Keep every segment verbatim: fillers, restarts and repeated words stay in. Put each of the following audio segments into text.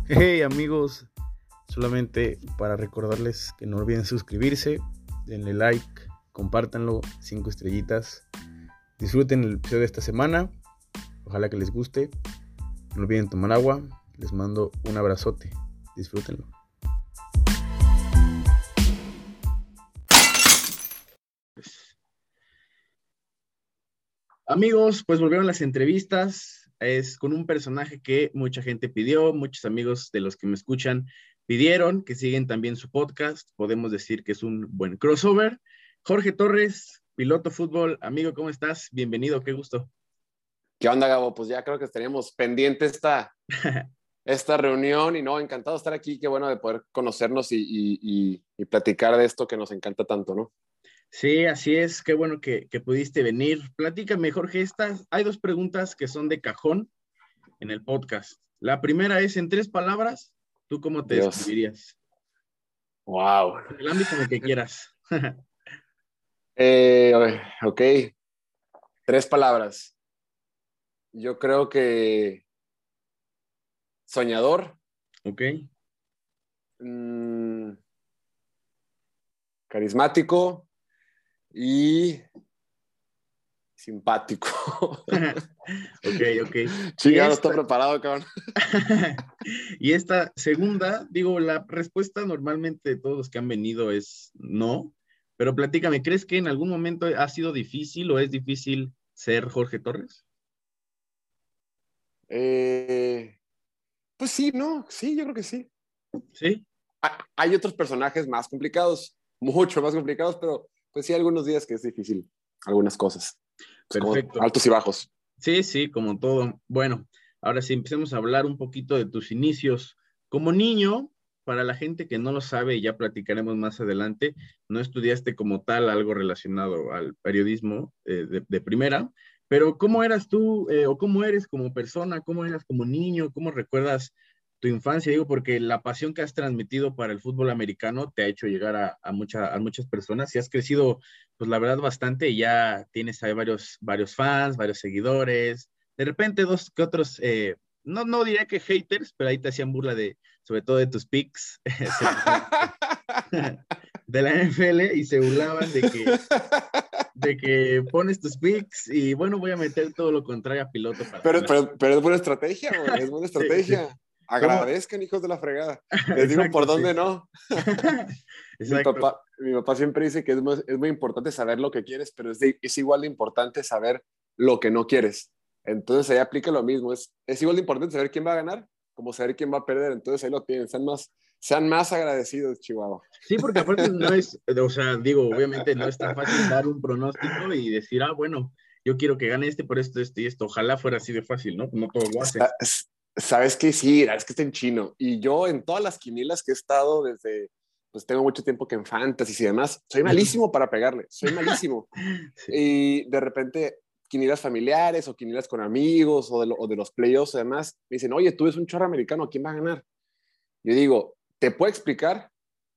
Hey amigos, solamente para recordarles que no olviden suscribirse, denle like, compártanlo, cinco estrellitas. Disfruten el episodio de esta semana, ojalá que les guste. No olviden tomar agua, les mando un abrazote, disfrútenlo. Amigos, pues volvieron las entrevistas. Es con un personaje que mucha gente pidió, muchos amigos de los que me escuchan pidieron, que siguen también su podcast. Podemos decir que es un buen crossover. Jorge Torres, piloto fútbol. Amigo, ¿cómo estás? Bienvenido, qué gusto. ¿Qué onda, Gabo? Pues ya creo que teníamos pendiente esta, esta reunión y no, encantado de estar aquí. Qué bueno de poder conocernos y, y, y, y platicar de esto que nos encanta tanto, ¿no? Sí, así es, qué bueno que, que pudiste venir. Platícame, Jorge, estas, hay dos preguntas que son de cajón en el podcast. La primera es, en tres palabras, ¿tú cómo te Dios. describirías? Wow. En el ámbito en el que quieras. eh, ok, tres palabras. Yo creo que soñador. Ok. Mmm, carismático y simpático. ok, ok. Chingado, esta... está preparado, cabrón. Y esta segunda, digo, la respuesta normalmente de todos los que han venido es no, pero platícame, ¿crees que en algún momento ha sido difícil o es difícil ser Jorge Torres? Eh, pues sí, ¿no? Sí, yo creo que sí. Sí. Hay otros personajes más complicados, mucho más complicados, pero pues sí, algunos días que es difícil, algunas cosas. Pues Perfecto. Altos y bajos. Sí, sí, como todo. Bueno, ahora sí, empecemos a hablar un poquito de tus inicios. Como niño, para la gente que no lo sabe, y ya platicaremos más adelante, no estudiaste como tal algo relacionado al periodismo eh, de, de primera, pero ¿cómo eras tú eh, o cómo eres como persona? ¿Cómo eras como niño? ¿Cómo recuerdas tu infancia? Digo, porque la pasión que has transmitido para el fútbol americano te ha hecho llegar a, a, mucha, a muchas personas y has crecido, pues la verdad, bastante, y ya tienes ahí varios, varios fans, varios seguidores, de repente dos que otros, eh, no, no diría que haters, pero ahí te hacían burla de, sobre todo de tus picks, de la N F L, y se burlaban de que, de que pones tus picks y bueno, voy a meter todo lo contrario a piloto para pero, pero, pero es buena estrategia, güey, es buena estrategia. Sí, sí. Agradezcan, hijos de la fregada. Les Exacto, digo por dónde sí. no. mi, papá, mi papá siempre dice que es muy, es muy importante saber lo que quieres, pero es, de, es igual de importante saber lo que no quieres. Entonces ahí aplica lo mismo. Es, es igual de importante saber quién va a ganar como saber quién va a perder. Entonces ahí lo tienen. Sean más, sean más agradecidos, Chihuahua. Sí, porque aparte no es, o sea, digo, obviamente no es tan fácil dar un pronóstico y decir, ah, bueno, yo quiero que gane este por esto, esto y esto. Ojalá fuera así de fácil, ¿no? No todos lo hacen. Sabes que sí, es que está en chino. Y yo en todas las quinielas que he estado desde, pues tengo mucho tiempo que en fantasy y demás, soy malísimo para pegarle, soy malísimo. Sí. Y de repente quinielas familiares o quinielas con amigos o de, lo, o de los playoffs y demás, me dicen, oye, tú eres un chorro americano, ¿quién va a ganar? Yo digo, ¿te puedo explicar?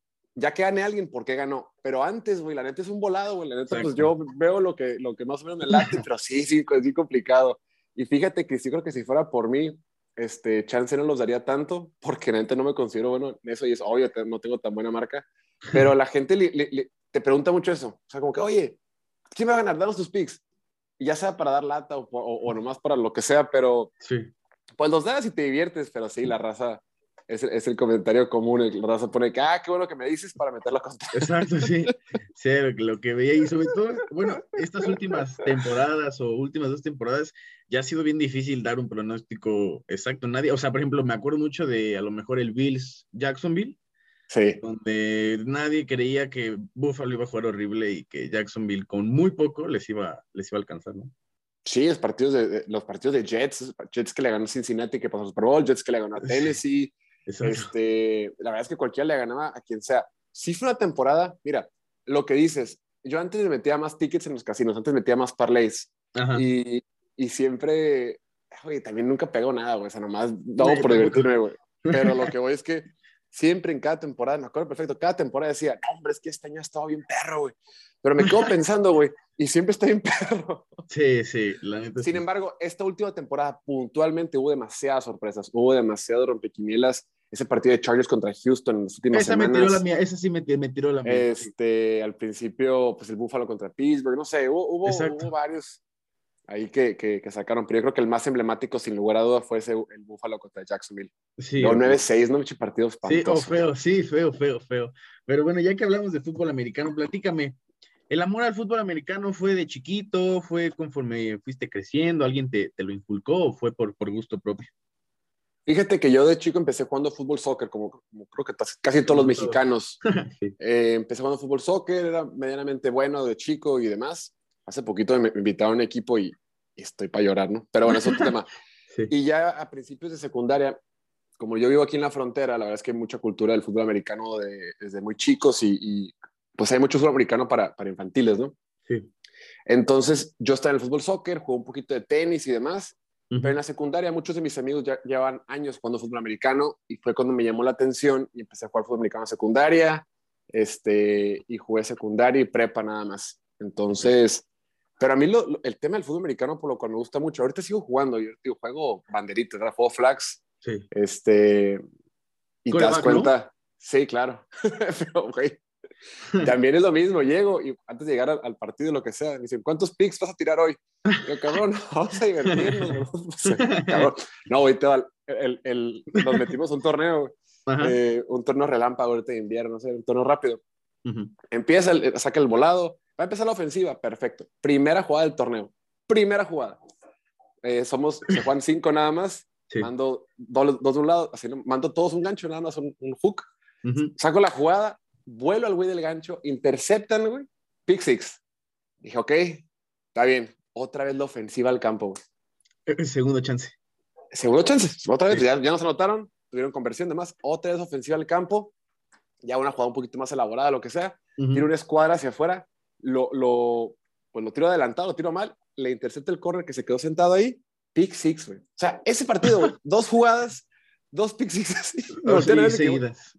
Ya que gane alguien, ¿por qué ganó? Pero antes, güey, la neta es un volado, güey, la neta, Exacto. Pues yo veo lo que, lo que más o menos me late, pero sí, sí, sí, complicado. Y fíjate que sí creo que si fuera por mí, este, chance no los daría tanto, porque la neta no me considero bueno en eso y es obvio, no tengo tan buena marca, pero la gente le, le, le, te pregunta mucho eso, o sea, como que, oye, ¿quién va a ganar? Danos tus picks. Y ya sea para dar lata o, o, o nomás para lo que sea, pero sí. Pues los das y te diviertes, pero sí, la raza es, es el comentario común, la raza pone que, ah, qué bueno que me dices para meterlo contra. Exacto, sí, sí, lo que veía y sobre todo, bueno, estas últimas temporadas o últimas dos temporadas ya ha sido bien difícil dar un pronóstico exacto, nadie, o sea, por ejemplo, me acuerdo mucho de a lo mejor el Bills Jacksonville, sí. donde nadie creía que Buffalo iba a jugar horrible y que Jacksonville con muy poco les iba, les iba a alcanzar, ¿no? Sí, los partidos de, de, los partidos de Jets, Jets que le ganó a Cincinnati, que pasó Super Bowl, Jets que le ganó a Tennessee. Sí, este, la verdad es que cualquiera le ganaba a quien sea. Sí fue una temporada, mira, lo que dices, yo antes me metía más tickets en los casinos, antes metía más parlays. Y, y siempre, oye, también nunca pegó nada, güey, o sea, nomás daba por divertirme, güey. Pero lo que voy es que siempre en cada temporada, me acuerdo perfecto, cada temporada decía, no, hombre, es que este año ha estado bien perro, güey. Pero me quedo pensando, güey, y siempre está bien perro. Sí, sí, la neta. Sin sí. embargo, esta última temporada puntualmente hubo demasiadas sorpresas, hubo demasiado rompequinielas ese partido de Chargers contra Houston en las últimas esa semanas. Me tiró la mía, esa sí me, me tiró la mía. Este, al principio, pues el Buffalo contra Pittsburgh, no sé, hubo, hubo, hubo varios ahí que, que, que sacaron, pero yo creo que el más emblemático, sin lugar a duda, fue ese, el Buffalo contra Jacksonville. Sí, Luego nueve seis, ¿no? Mucho partido espantoso. Sí, o feo, sí, feo, feo, feo. Pero bueno, ya que hablamos de fútbol americano, platícame, ¿el amor al fútbol americano fue de chiquito, fue conforme fuiste creciendo, alguien te, te lo inculcó o fue por, por gusto propio? Fíjate que yo de chico empecé jugando fútbol soccer, como, como creo que casi todos los mexicanos. Sí. eh, empecé jugando fútbol soccer, era medianamente bueno de chico y demás. Hace poquito me invitaron a un equipo y, y estoy para llorar, ¿no? Pero bueno, es otro tema. Sí. Y ya a principios de secundaria, como yo vivo aquí en la frontera, la verdad es que hay mucha cultura del fútbol americano de, desde muy chicos y, y pues hay mucho fútbol americano para, para infantiles, ¿no? Sí. Entonces yo estaba en el fútbol soccer, jugué un poquito de tenis y demás. Pero en la secundaria muchos de mis amigos ya llevaban años jugando fútbol americano y fue cuando me llamó la atención y empecé a jugar fútbol americano en secundaria, este, y jugué secundaria y prepa nada más. Entonces, pero a mí lo, lo, el tema del fútbol americano por lo cual me gusta mucho. Ahorita sigo jugando, yo digo, juego banderitas, ¿verdad? Juego flags. Sí. Este, y te das cuenta. ¿No? Sí, claro. Pero, güey, también es lo mismo, llego y antes de llegar al, al partido, lo que sea, me dicen, ¿cuántos picks vas a tirar hoy? Y yo, cabrón, vamos a divertirnos. Cabrón. No, güey, te va, el, el, nos metimos un torneo, eh, un torneo relámpago ahorita de invierno, no sé, un torneo rápido. Uh-huh. Empieza, el, saca el volado, va a empezar la ofensiva, perfecto. Primera jugada del torneo, primera jugada. Eh, somos, se juegan cinco nada más, sí. Mando dos, dos de un lado, así, mando todos un gancho, nada más un, un hook, uh-huh. Saco la jugada, vuelo al güey del gancho, interceptan, güey, pick six. Dije, ok, está bien. Otra vez la ofensiva al campo, güey. Segundo chance. Segundo chance. Otra vez, sí. ya, ya nos anotaron, tuvieron conversión de más. Otra vez ofensiva al campo, ya una jugada un poquito más elaborada, lo que sea. Uh-huh. Tiro una escuadra hacia afuera, lo, lo, pues lo tiro adelantado, lo tiro mal, le intercepta el corner que se quedó sentado ahí, pick six, güey. O sea, ese partido, güey, dos jugadas, dos pick sixes. Oh, sí, seguidas.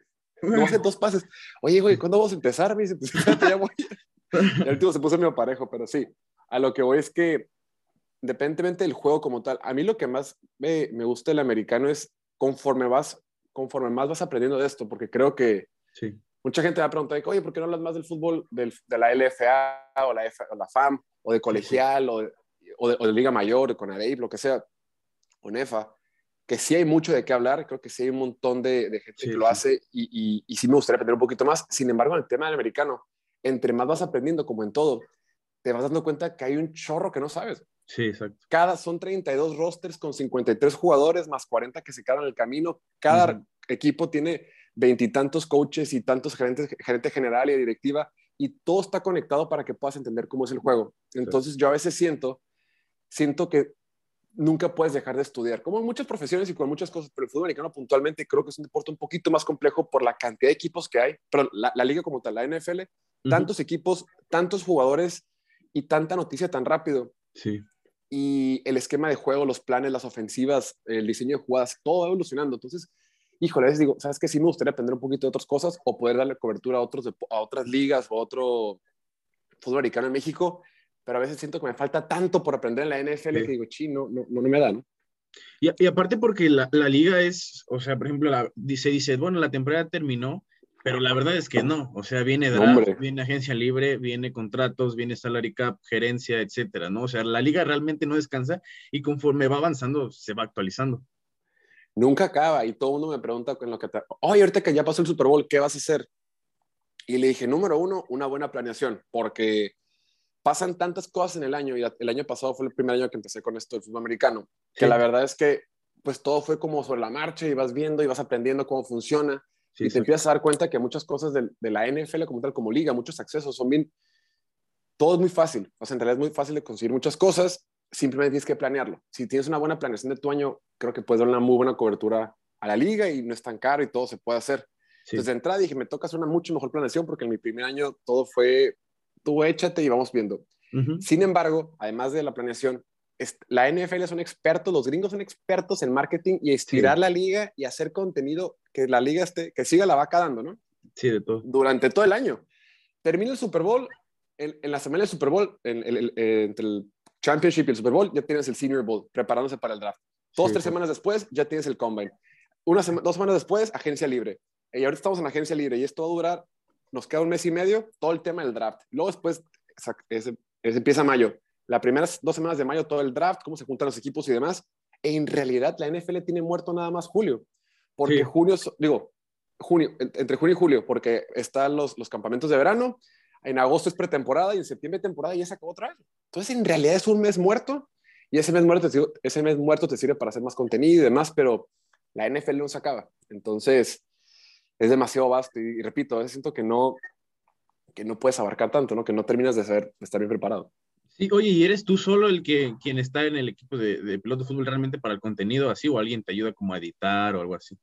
No hace dos pases. Oye, güey, ¿cuándo vamos a empezar? Me dice, pues, ya voy. Y el último se puso medio parejo, pero sí. A lo que voy es que, independientemente del juego como tal, a mí lo que más me, me gusta del americano es conforme vas, conforme más vas aprendiendo de esto, porque creo que sí. Mucha gente me ha preguntado, oye, ¿por qué no hablas más del fútbol del, de la L F A o la, F, o la F A M, o de colegial, sí, sí. O, de, o, de, o de Liga Mayor, o con A D E I P, lo que sea, o NEFA? Que sí hay mucho de qué hablar, creo que sí hay un montón de, de gente sí, que lo sí. hace y, y, y sí me gustaría aprender un poquito más. Sin embargo, en el tema del americano, entre más vas aprendiendo, como en todo, te vas dando cuenta que hay un chorro que no sabes. Sí, exacto. Cada, son treinta y dos rosters con cincuenta y tres jugadores, más cuarenta que se quedan en el camino. Cada uh-huh. equipo tiene veintitantos coaches y tantos gerentes, gerente general y directiva, y todo está conectado para que puedas entender cómo es el juego. Entonces sí. yo a veces siento, siento que nunca puedes dejar de estudiar, como en muchas profesiones y con muchas cosas, pero el fútbol americano puntualmente creo que es un deporte un poquito más complejo por la cantidad de equipos que hay, pero la, la liga como tal, la N F L, uh-huh. tantos equipos, tantos jugadores y tanta noticia tan rápido. Sí. Y el esquema de juego, los planes, las ofensivas, el diseño de jugadas, todo va evolucionando. Entonces, híjole, les digo, ¿sabes qué? Sí me gustaría aprender un poquito de otras cosas o poder darle cobertura a, otros, a otras ligas o a otro fútbol americano en México, pero a veces siento que me falta tanto por aprender en la N F L sí. que digo, chi, no, no, no me da, ¿no? Y, y aparte porque la, la liga es, o sea, por ejemplo, la, dice, dice, bueno, la temporada terminó, pero la verdad es que no, o sea, viene draft, no, viene agencia libre, viene contratos, viene salary cap, gerencia, etcétera, ¿no? O sea, la liga realmente no descansa y conforme va avanzando, se va actualizando. Nunca acaba y todo el mundo me pregunta con lo que te... Oye, ahorita que ya pasó el Super Bowl, ¿qué vas a hacer? Y le dije, número uno, una buena planeación, porque pasan tantas cosas en el año, y el año pasado fue el primer año que empecé con esto del fútbol americano, que sí. la verdad es que pues todo fue como sobre la marcha y vas viendo y vas aprendiendo cómo funciona sí, y te sí. empiezas a dar cuenta que muchas cosas de, de la N F L como tal, como liga, muchos accesos son bien... Todo es muy fácil, o sea, en realidad es muy fácil de conseguir muchas cosas, simplemente tienes que planearlo. Si tienes una buena planeación de tu año, creo que puedes dar una muy buena cobertura a la liga y no es tan caro y todo se puede hacer. Sí. Entonces de entrada dije, me toca hacer una mucho mejor planeación porque en mi primer año todo fue, tú échate y vamos viendo. Uh-huh. Sin embargo, además de la planeación, la N F L son expertos, los gringos son expertos en marketing y estirar sí. la liga y hacer contenido que la liga esté, que siga la vaca dando, ¿no? Sí, de todo. Durante todo el año. Termina el Super Bowl, en, en la semana del Super Bowl, en, en, en, entre el Championship y el Super Bowl, ya tienes el Senior Bowl, preparándose para el draft. Dos, sí, tres sí. semanas después, ya tienes el Combine. una sema, dos semanas después, agencia libre. Y ahorita estamos en agencia libre y esto va a durar, nos queda un mes y medio, todo el tema del draft. Luego después, ese, ese empieza mayo. Las primeras dos semanas de mayo, todo el draft, cómo se juntan los equipos y demás. E en realidad, la N F L tiene muerto nada más julio. Porque Sí. junio, digo, junio, entre junio y julio, porque están los, los campamentos de verano, en agosto es pretemporada y en septiembre temporada y ya se acabó otra vez. Entonces, en realidad es un mes muerto y ese mes muerto, te, ese mes muerto te sirve para hacer más contenido y demás, pero la N F L no se acaba. Entonces, es demasiado vasto y, y repito, a veces siento que no, que no puedes abarcar tanto, ¿no? Que no terminas de, saber, de estar bien preparado. Sí, oye, ¿y eres tú solo el que quien está en el equipo de, de piloto de fútbol realmente para el contenido así o alguien te ayuda como a editar o algo así?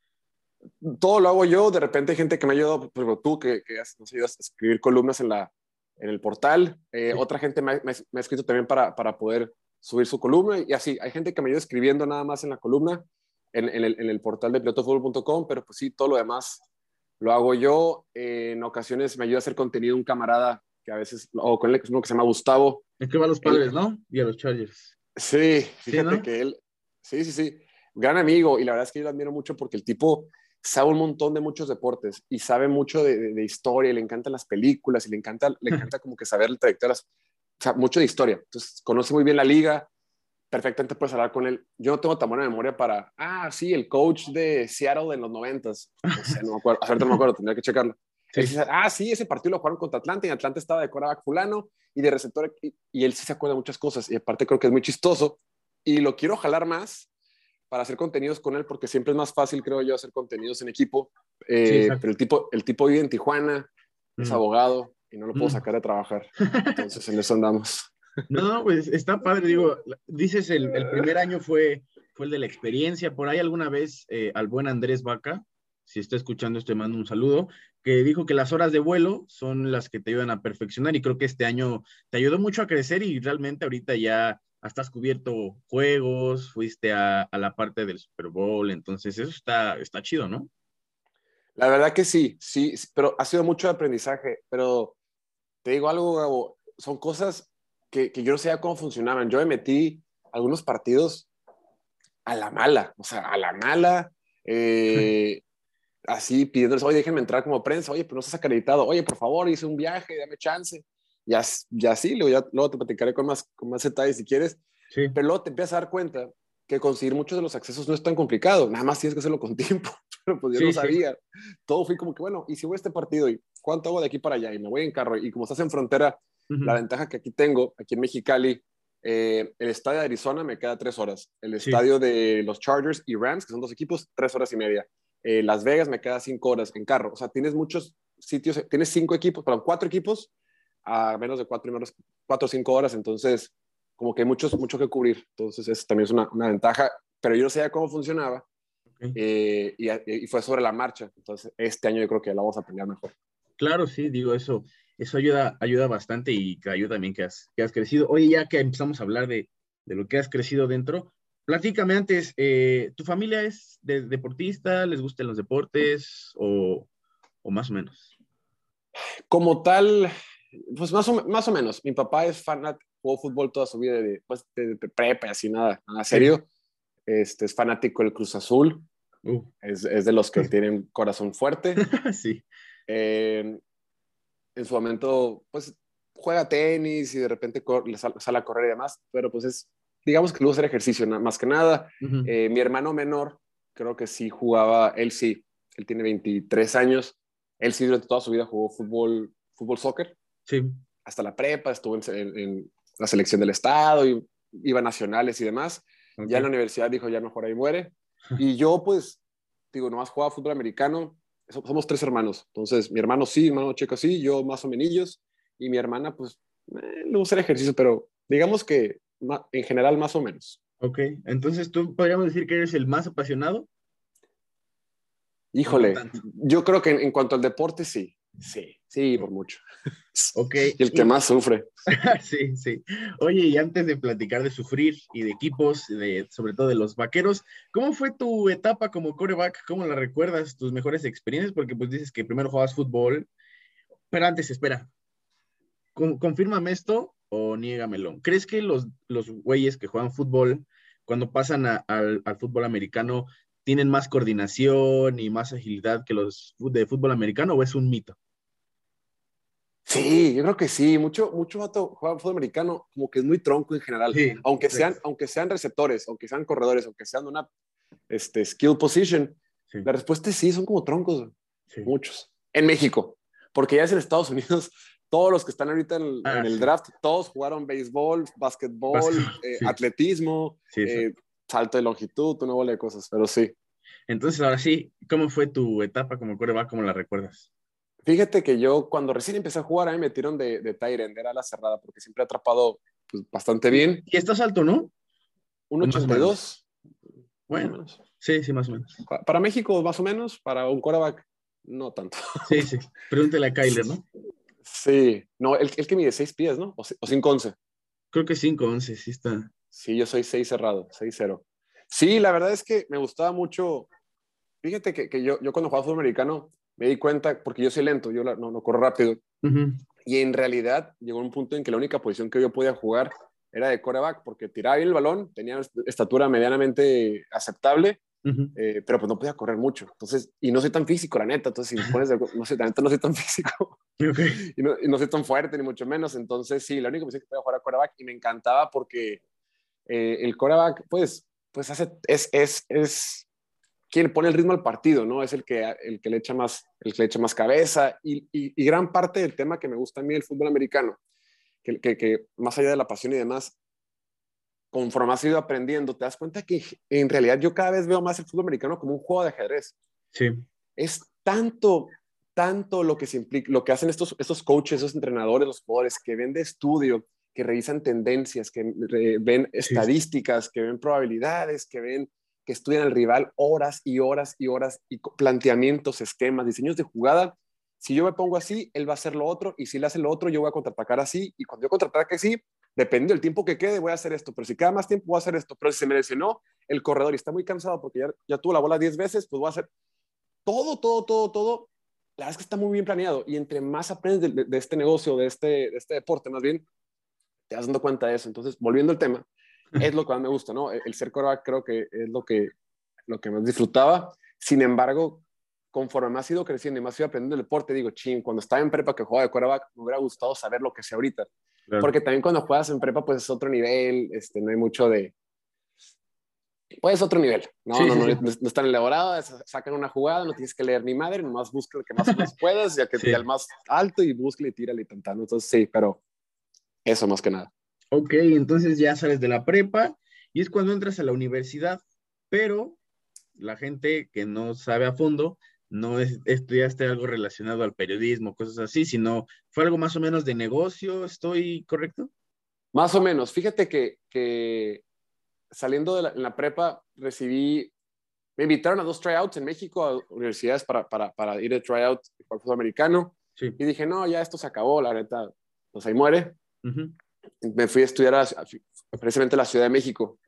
Todo lo hago yo, de repente hay gente que me ha ayudado, como tú, que, que nos ayudas a escribir columnas en, la, en el portal, eh, Sí. otra gente me, me, me ha escrito también para, para poder subir su columna y así, hay gente que me ayuda escribiendo nada más en la columna, en, en, el, en el portal de piloto fútbol punto com, pero pues sí, todo lo demás lo hago yo. Eh, en ocasiones me ayuda a hacer contenido un camarada que a veces, o con él, que es uno que se llama Gustavo. Es que va a los Él, Padres, ¿no? Y a los Chargers. sí, Sí, fíjate ¿no? que él, sí, sí, sí, gran amigo y la verdad es que yo lo admiro mucho porque el tipo sabe un montón de muchos deportes y sabe mucho de, de, de historia y le encantan las películas y le encanta, le encanta como que saber el trayectoria, o sea, mucho de historia. Entonces, conoce muy bien la liga, perfectamente puedes hablar con él. Yo no tengo tan buena memoria para, ah, sí, el coach de Seattle en los noventas. No sé, no me acuerdo, ahorita no me acuerdo, tendría que checarlo. Él Sí. dice, ah, sí, ese partido lo jugaron contra Atlanta y Atlanta estaba de quarterback fulano y de receptor, y, y él sí se acuerda de muchas cosas y aparte creo que es muy chistoso y lo quiero jalar más para hacer contenidos con él porque siempre es más fácil, creo yo, hacer contenidos en equipo. Sí, Eh, exacto. pero el tipo, el tipo vive en Tijuana, es Mm. abogado y no lo puedo Mm. sacar de trabajar. Entonces en eso andamos. No, no, pues está padre, digo, dices el, el primer año fue, fue el de la experiencia, por ahí alguna vez eh, al buen Andrés Vaca, si está escuchando esto, te mando un saludo, que dijo que las horas de vuelo son las que te ayudan a perfeccionar y creo que este año te ayudó mucho a crecer y realmente ahorita ya hasta has cubierto juegos, fuiste a, a la parte del Super Bowl, entonces eso está, está chido, ¿no? La verdad que sí, sí, sí, pero ha sido mucho aprendizaje, pero te digo algo, Gabo, son cosas que, que yo no sabía cómo funcionaban. Yo me metí algunos partidos a la mala, o sea, a la mala, eh, así pidiéndoles, oye, déjenme entrar como prensa, oye, pero no estás acreditado, oye, por favor, hice un viaje, dame chance. Ya, ya sí, luego, ya, luego te platicaré con más, con más detalles si quieres, Sí, pero luego te empiezas a dar cuenta que conseguir muchos de los accesos no es tan complicado, nada más tienes que hacerlo con tiempo, pero pues yo no sí, sí. sabía. Todo fue como que, bueno, y si voy a este partido, ¿y cuánto hago de aquí para allá? Y me voy en carro, y como estás en frontera, la Ujú. ventaja que aquí tengo, aquí en Mexicali, eh, el estadio de Arizona me queda tres horas, el Sí, estadio de los Chargers y Rams, que son dos equipos, tres horas y media. Eh, Las Vegas me queda cinco horas en carro, o sea, tienes muchos sitios, tienes cinco equipos, perdón, cuatro equipos a menos de cuatro, menos, cuatro o cinco horas, entonces como que hay muchos, mucho que cubrir, entonces eso también es una, una ventaja, pero yo no sabía cómo funcionaba ok. eh, y, y, fue sobre la marcha, entonces este año yo creo que la vamos a aprender mejor. Claro, sí, digo, eso, eso ayuda, ayuda bastante y que ayuda también que has, que has crecido. Oye, ya que empezamos a hablar de, de lo que has crecido dentro, platícame antes, eh, ¿tu familia es de, deportista? ¿Les gustan los deportes o, o más o menos? Como tal, pues más o, más o menos, mi papá es fanático, jugó fútbol toda su vida de, pues, de, de prepa y así, nada, nada Sí. serio, este, es fanático del Cruz Azul, Uh. es, es de los que tienen corazón fuerte. Sí, Eh, en su momento, pues juega tenis y de repente le sale, sale a correr y demás, pero pues es, digamos que le gusta hacer ejercicio más que nada. ujú, Eh, mi hermano menor, creo que sí jugaba, él sí, él tiene veintitrés años, él sí durante toda su vida jugó fútbol, fútbol soccer, sí, hasta la prepa, estuvo en, en, en la selección del estado, y, iba a nacionales y demás. Ya en ok. la universidad dijo, ya mejor ahí muere. Y yo, pues, digo, nomás jugaba fútbol americano. Somos tres hermanos. Entonces, mi hermano sí, mi hermano Checo sí, yo más o menos. Y mi hermana, pues, eh, le gusta el ejercicio, pero digamos que en general más o menos. Ok, entonces tú podríamos decir que eres el más apasionado o no Híjole, tanto. yo creo que en, en cuanto al deporte, sí. Sí, sí, por mucho. Ok, Y el que y más sufre. sí, sí. Oye, y antes de platicar de sufrir y de equipos, de, sobre todo de los vaqueros, ¿cómo fue tu etapa como quarterback? ¿Cómo la recuerdas? ¿Tus mejores experiencias? Porque pues dices que primero jugabas fútbol, pero antes, espera, con- confírmame esto o niégamelo. ¿Crees que los, los güeyes que juegan fútbol, cuando pasan a- al, al fútbol americano, tienen más coordinación y más agilidad que los de fútbol americano, o es un mito? Sí, yo creo que sí. Mucho, mucho vato juega fútbol americano como que es muy tronco en general. Sí, Aunque sean, exacto. aunque sean receptores, aunque sean corredores, aunque sean una este, skill position, Sí, la respuesta es sí, son como troncos. sí. Muchos. En México. Porque ya es en Estados Unidos, todos los que están ahorita en el, en Ah, el sí. draft, todos jugaron béisbol, básquetbol, Básquetbol, eh, sí, atletismo, sí, eh, exacto. salto de longitud, una bola de cosas. Pero sí. Entonces, ahora sí, ¿cómo fue tu etapa como quarterback? ¿Cómo la recuerdas? Fíjate que yo cuando recién empecé a jugar, a mí me metieron de, de tight end, era la cerrada, porque siempre he atrapado pues, bastante Y, bien. y estás alto, ¿no? Un O más o ochenta y menos. dos más o Bueno, menos. sí, sí, más o menos. Pa- para México, más o menos, para un quarterback, no tanto. Sí, sí. Pregúntale a Sí, Kyler, ¿no? sí. No, el, el que mide seis pies, ¿no? O, ci- o cinco once. Creo que cinco once, sí está. Sí, yo soy seis cerrado, seis cero. Sí, la verdad es que me gustaba mucho. Fíjate que, que yo, yo cuando jugaba fútbol americano me di cuenta, porque yo soy lento, yo la- no, no corro rápido, Ujú, y en realidad llegó un punto en que la única posición que yo podía jugar era de quarterback, porque tiraba bien el balón, tenía estatura medianamente aceptable, ujú. eh, pero pues no podía correr mucho. Entonces, y no soy tan físico, la neta. Entonces, si me pones, de, no sé, la neta no soy tan físico Ok. y, no, y no soy tan fuerte, ni mucho menos. Entonces, sí, la única posición que podía jugar era quarterback y me encantaba porque eh, el quarterback, pues, pues hace, es, es, es quien pone el ritmo al partido, ¿no? Es el que, el que le echa más, el que le echa más cabeza y, y, y gran parte del tema que me gusta a mí del fútbol americano, que, que, que más allá de la pasión y demás, conforme has ido aprendiendo, te das cuenta que en realidad yo cada vez veo más el fútbol americano como un juego de ajedrez. Sí, Es tanto, tanto lo que, se implica, lo que hacen estos, estos coaches, esos entrenadores, los jugadores, que ven de estudio, que revisan tendencias, que re, ven sí, sí. estadísticas, que ven probabilidades, que ven, que estudian al rival horas y horas y horas, y planteamientos, esquemas, diseños de jugada. Si yo me pongo así, él va a hacer lo otro, y si él hace lo otro, yo voy a contraatacar así, y cuando yo contraataque así, dependiendo del tiempo que quede, voy a hacer esto, pero si queda más tiempo, voy a hacer esto, pero si se me lesionó el corredor y está muy cansado porque ya, ya tuvo la bola diez veces, pues voy a hacer todo, todo, todo, todo. La verdad es que está muy bien planeado, y entre más aprendes de, de, de este negocio, de este, de este deporte, más bien, te vas dando cuenta de eso. Entonces, volviendo al tema, es lo que más me gusta, ¿no? El, el ser coreback creo que es lo que, lo que más disfrutaba. Sin embargo, conforme más he ido creciendo y más he ido aprendiendo el deporte, digo, ching, cuando estaba en prepa que jugaba de quarterback, me hubiera gustado saber lo que sé ahorita. Claro. Porque también cuando juegas en prepa, pues es otro nivel, este, no hay mucho de, pues otro nivel. No, Sí, no, sí, no, sí. no, no están elaboradas, sacan una jugada, no tienes que leer ni madre, nomás busca lo que más o menos puedas, ya que Sí. al más alto y busca y tírale y tantano. Entonces sí, pero eso más que nada. Ok, entonces ya sales de la prepa y es cuando entras a la universidad, pero la gente que no sabe a fondo, no es, estudiaste algo relacionado al periodismo, cosas así, sino fue algo más o menos de negocio, ¿estoy correcto? Más o menos. Fíjate que, que saliendo de la, en la prepa recibí, me invitaron a dos tryouts en México, a universidades para, para, para ir de tryout para el fútbol americano. Sí. Y dije, no, ya esto se acabó, la neta, pues ahí muere. Ujú. Me fui a estudiar a, a, precisamente a la Ciudad de México.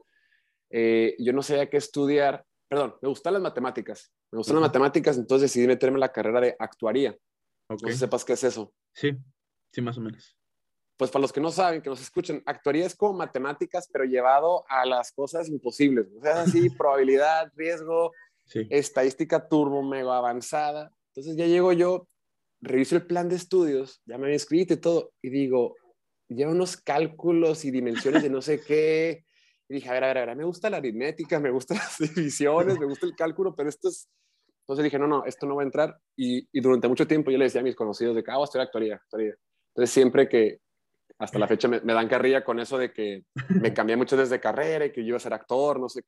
Eh, yo no sabía qué estudiar, perdón, me gustan las matemáticas. Me gustan Ok, las matemáticas, entonces decidí meterme en la carrera de actuaría. ok, No sé si sepas qué es eso. sí, sí, más o menos. Pues para los que no saben, que nos escuchan, actuaría es como matemáticas, pero llevado a las cosas imposibles. O sea, es así, probabilidad, riesgo, Sí. estadística turbo mega avanzada. Entonces ya llego yo, reviso el plan de estudios, ya me había escrito y todo, y digo, lleva unos cálculos y dimensiones de no sé qué. Y dije, a ver, a ver, a ver, me gusta la aritmética, me gustan las divisiones, me gusta el cálculo, pero esto es... Entonces dije, no, no, esto no va a entrar. Y, y durante mucho tiempo yo le decía a mis conocidos de que, ah, voy a estudiar actuaría, actuaría. Entonces siempre que, hasta la fecha me, me dan carrilla con eso de que me cambié mucho desde carrera y que yo iba a ser actor, no sé.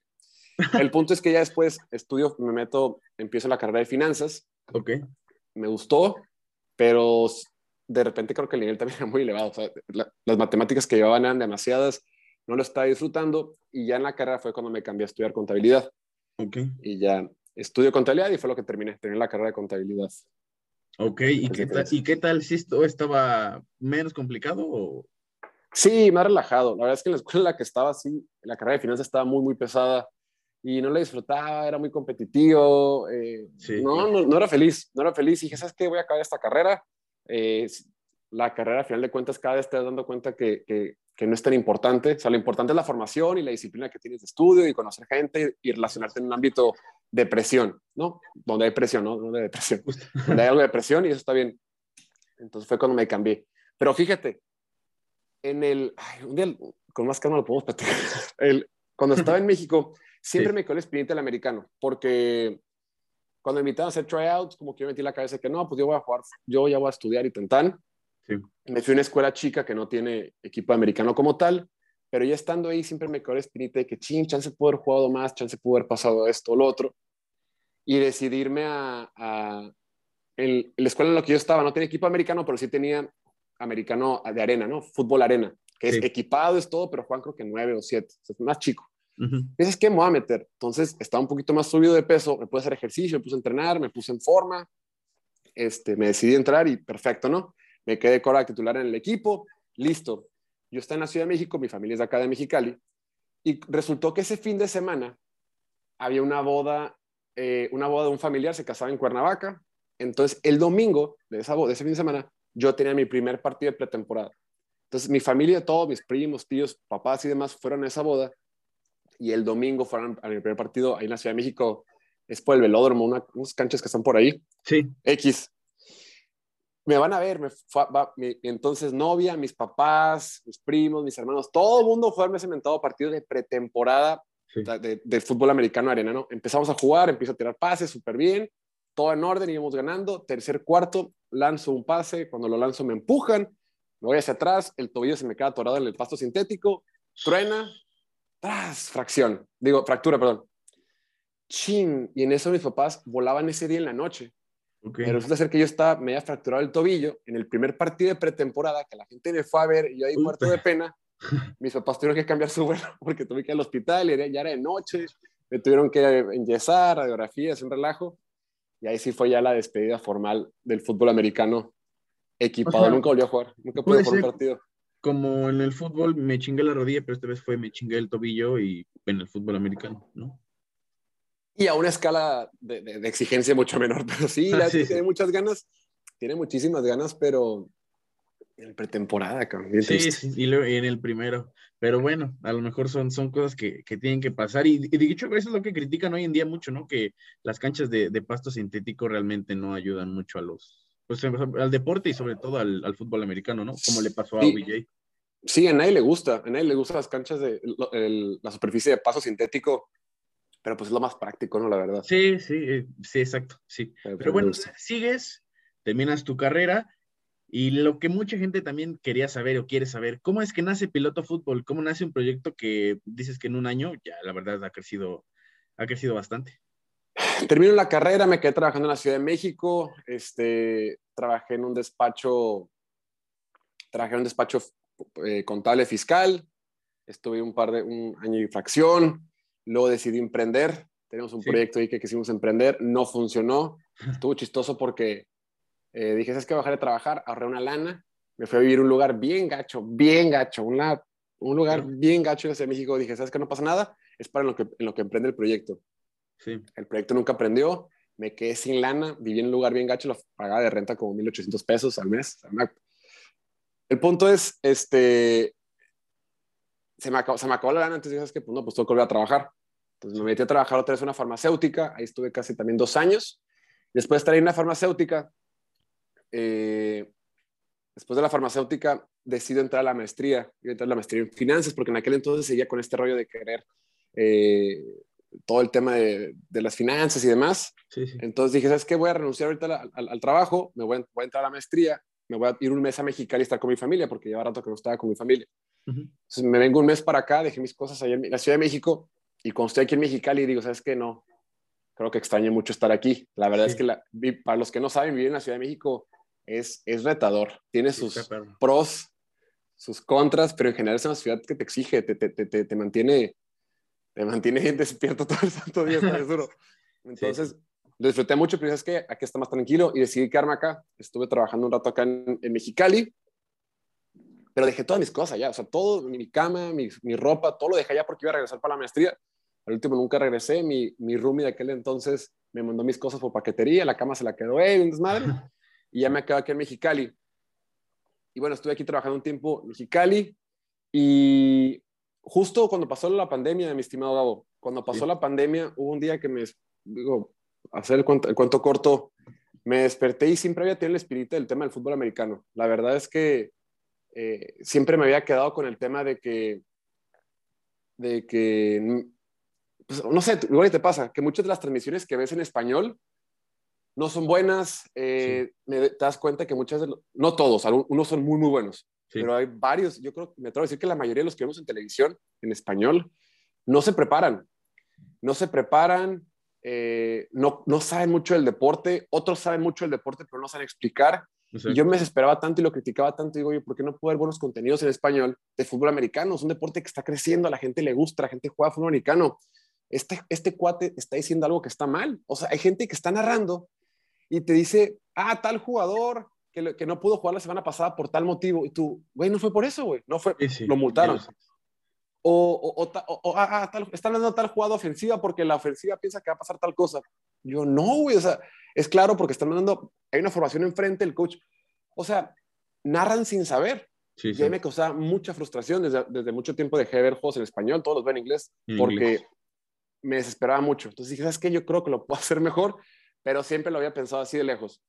El punto es que ya después estudio, me meto, empiezo la carrera de finanzas, Ok, me gustó, pero de repente creo que el nivel también era muy elevado. O sea, la, las matemáticas que llevaban eran demasiadas, no lo estaba disfrutando, y ya en la carrera fue cuando me cambié a estudiar contabilidad. ok, Y ya estudio contabilidad y fue lo que terminé, terminé la carrera de contabilidad. ok. ¿Y Desde qué que tal, es. y qué tal si esto estaba menos complicado o Sí, más relajado. La verdad es que en la escuela en la que estaba, sí, la carrera de finanzas estaba muy, muy pesada y no la disfrutaba, era muy competitivo. Eh, sí, no, claro. no, no era feliz, no era feliz. Y dije, ¿sabes qué? Voy a acabar esta carrera. Eh, la carrera, a final de cuentas, cada vez te das dando cuenta que, que, que no es tan importante. O sea, lo importante es la formación y la disciplina que tienes de estudio y conocer gente y relacionarte en un ámbito depresión, ¿no? Donde hay presión, ¿no? Donde hay depresión. Justo. Donde hay algo de depresión y eso está bien. Entonces fue cuando me cambié. Pero fíjate, en el, ay, un día con más calma lo podemos platicar. El, cuando estaba en México, siempre Sí. me quedó el expediente del americano, porque cuando me invitaban a hacer tryouts, como que yo metí la cabeza que no, pues yo voy a jugar, yo ya voy a estudiar y tantán. Sí. Me fui a una escuela chica que no tiene equipo americano como tal, pero ya estando ahí siempre me quedó el espinita de que, ching, chance pudo haber jugado más, chance pudo haber pasado esto o lo otro, y decidí irme a, a el, la escuela en la que yo estaba no tenía equipo americano, pero sí tenía americano de arena, ¿no? Fútbol arena, que es Sí. equipado, es todo, pero juegan creo que nueve o siete, o sea, es más chico. Uh-huh. Dices, ¿qué me voy a meter? Entonces estaba un poquito más subido de peso, me puse a hacer ejercicio, me puse a entrenar, me puse en forma, este, me decidí a entrar y perfecto, ¿no? Me quedé cora titular en el equipo, listo. Yo estaba en la Ciudad de México, mi familia es de acá de Mexicali, y resultó que ese fin de semana había una boda, eh, una boda de un familiar, se casaba en Cuernavaca. Entonces, el domingo de, esa boda, de ese fin de semana, yo tenía mi primer partido de pretemporada. Entonces, mi familia, todos mis primos, tíos, papás y demás fueron a esa boda. Y el domingo fueron a mi primer partido ahí en la Ciudad de México. Es por el velódromo, una, unos canchas que están por ahí. Sí. X. Me van a ver, me fue, va, mi, mi entonces novia, mis papás, mis primos, mis hermanos, todo el mundo fue a verme ese mentado partido de pretemporada Sí. de, de fútbol americano arena, ¿no? Empezamos a jugar, empiezo a tirar pases súper bien, todo en orden, íbamos ganando, tercer cuarto, lanzo un pase, cuando lo lanzo me empujan, me voy hacia atrás, el tobillo se me queda atorado en el pasto sintético, truena, tras, fracción, digo, fractura, perdón. Chin, y en eso mis papás volaban ese día en la noche. Okay. Me resulta ser que yo estaba, me había fracturado el tobillo en el primer partido de pretemporada, que la gente me fue a ver y yo ahí Uy. muerto de pena. Mis papás tuvieron que cambiar su vuelo porque tuve que ir al hospital y ya era de noche, me tuvieron que enyesar, radiografías, un relajo, y ahí sí fue ya la despedida formal del fútbol americano equipado. O sea, nunca volví a jugar, nunca pude puede jugar un ser partido. como en el fútbol me chingué la rodilla, pero esta vez fue me chingué el tobillo y en el fútbol americano, ¿no? Y a una escala de, de, de exigencia mucho menor, pero sí, Ah, la verdad es sí, que tiene sí. muchas ganas, tiene muchísimas ganas, pero en pretemporada, cabrón, bien Sí, triste. sí, y luego en el primero. Pero bueno, a lo mejor son, son cosas que, que tienen que pasar. Y, y dicho, eso es lo que critican hoy en día mucho, ¿no? Que las canchas de, de pasto sintético realmente no ayudan mucho a los, pues, al deporte y sobre todo al, al fútbol americano, ¿no? Como le pasó a Sí, O B J. sí, a nadie le gusta, a nadie le gustan las canchas de el, el, la superficie de paso sintético, pero pues es lo más práctico, ¿no? La verdad. Sí, sí, eh, sí, exacto, sí. Pero Pero pues me bueno, gusta. sigues, terminas tu carrera y lo que mucha gente también quería saber o quiere saber, ¿cómo es que nace Piloto Fútbol? ¿Cómo nace un proyecto que dices que en un año ya la verdad ha crecido, ha crecido bastante? Termino la carrera, me quedé trabajando en la Ciudad de México, este, trabajé en un despacho, trabajé en un despacho eh, contable fiscal, estuve un par de, un año y fracción, luego decidí emprender, tenemos un Sí. proyecto ahí que quisimos emprender, no funcionó, estuvo chistoso porque eh, dije, ¿sabes qué? Voy a dejar de trabajar, ahorré una lana, me fui a vivir a un lugar bien gacho, bien gacho, una, un lugar Claro. bien gacho en la Ciudad de México, dije, ¿sabes qué? No pasa nada, es para en lo que, en lo que emprende el proyecto. Sí. El proyecto nunca aprendió, me quedé sin lana, viví en un lugar bien gacho, lo pagaba de renta como mil ochocientos pesos al mes. El punto es, este, se me acabó, se me acabó la lana, entonces dije, que pues no, pues tengo que volver a trabajar. Entonces me metí a trabajar otra vez en una farmacéutica, ahí estuve casi también dos años. Después de estar en una farmacéutica, eh, después de la farmacéutica, decido entrar a la maestría, y entrar a la maestría en finanzas, porque en aquel entonces seguía con este rollo de querer eh, todo el tema de, de, las finanzas y demás. Sí, sí. Entonces dije, ¿sabes qué? Voy a renunciar ahorita al, al, al trabajo, me voy a, voy a entrar a la maestría, me voy a ir un mes a Mexicali y estar con mi familia, porque lleva rato que no estaba con mi familia. Uh-huh. Entonces me vengo un mes para acá, dejé mis cosas allá en la Ciudad de México, y cuando estoy aquí en Mexicali digo, ¿sabes qué? No, creo que extraño mucho estar aquí. La verdad Sí. es que la, para los que no saben, vivir en la Ciudad de México es, es retador. Tiene Sí, está sus perro. pros, sus contras, pero en general es una ciudad que te exige, te, te, te, te mantiene, te mantiene despierto todo el santo día, está duro. Sí, sí. Entonces, lo disfruté mucho, pero es que aquí está más tranquilo y decidí quedarme acá. Estuve trabajando un rato acá en, en Mexicali, pero dejé todas mis cosas allá, o sea, todo, mi cama, mi, mi ropa, todo lo dejé allá porque iba a regresar para la maestría. Al último nunca regresé, mi, mi roomie de aquel entonces me mandó mis cosas por paquetería, la cama se la quedó él, un desmadre, y ya Sí. me quedé aquí en Mexicali. Y bueno, estuve aquí trabajando un tiempo en Mexicali, y justo cuando pasó la pandemia, mi estimado Gabo, cuando pasó Sí. la pandemia, hubo un día que me, digo, hacer el cuento, el cuento corto, me desperté y siempre había tenido el espíritu del tema del fútbol americano. La verdad es que eh, siempre me había quedado con el tema de que, de que pues, no sé, igual te pasa, que muchas de las transmisiones que ves en español no son buenas. Sí, Eh, me, te das cuenta que muchas de los, no todos, algunos son muy, muy buenos, sí, pero hay varios, yo creo, me atrevo a decir que la mayoría de los que vemos en televisión en español no se preparan, no se preparan, eh, no, no saben mucho del deporte, otros saben mucho del deporte, pero no saben explicar. Y yo me exacto. desesperaba tanto y lo criticaba tanto. Y digo, oye, ¿por qué no puedo ver buenos contenidos en español de fútbol americano? Es un deporte que está creciendo, a la gente le gusta, la gente juega fútbol americano. Este, este cuate está diciendo algo que está mal. O sea, hay gente que está narrando y te dice, ah, tal jugador que, que no pudo jugar la semana pasada por tal motivo. Y tú, güey, no fue por eso, güey. No fue, Sí, sí, lo sí, lo multaron. sé. O, o, o, o, o ah, ah, tal, están dando tal jugada ofensiva porque la ofensiva piensa que va a pasar tal cosa. Yo, no, güey, o sea, es claro porque están dando, hay una formación enfrente, el coach. O sea, narran sin saber. Sí, Y ahí sí, me causaba mucha frustración. Desde, desde mucho tiempo dejé de ver juegos en español, todos los veo en inglés, en porque inglés. me desesperaba mucho. Entonces dije, ¿sabes qué? Yo creo que lo puedo hacer mejor, pero siempre lo había pensado así de lejos.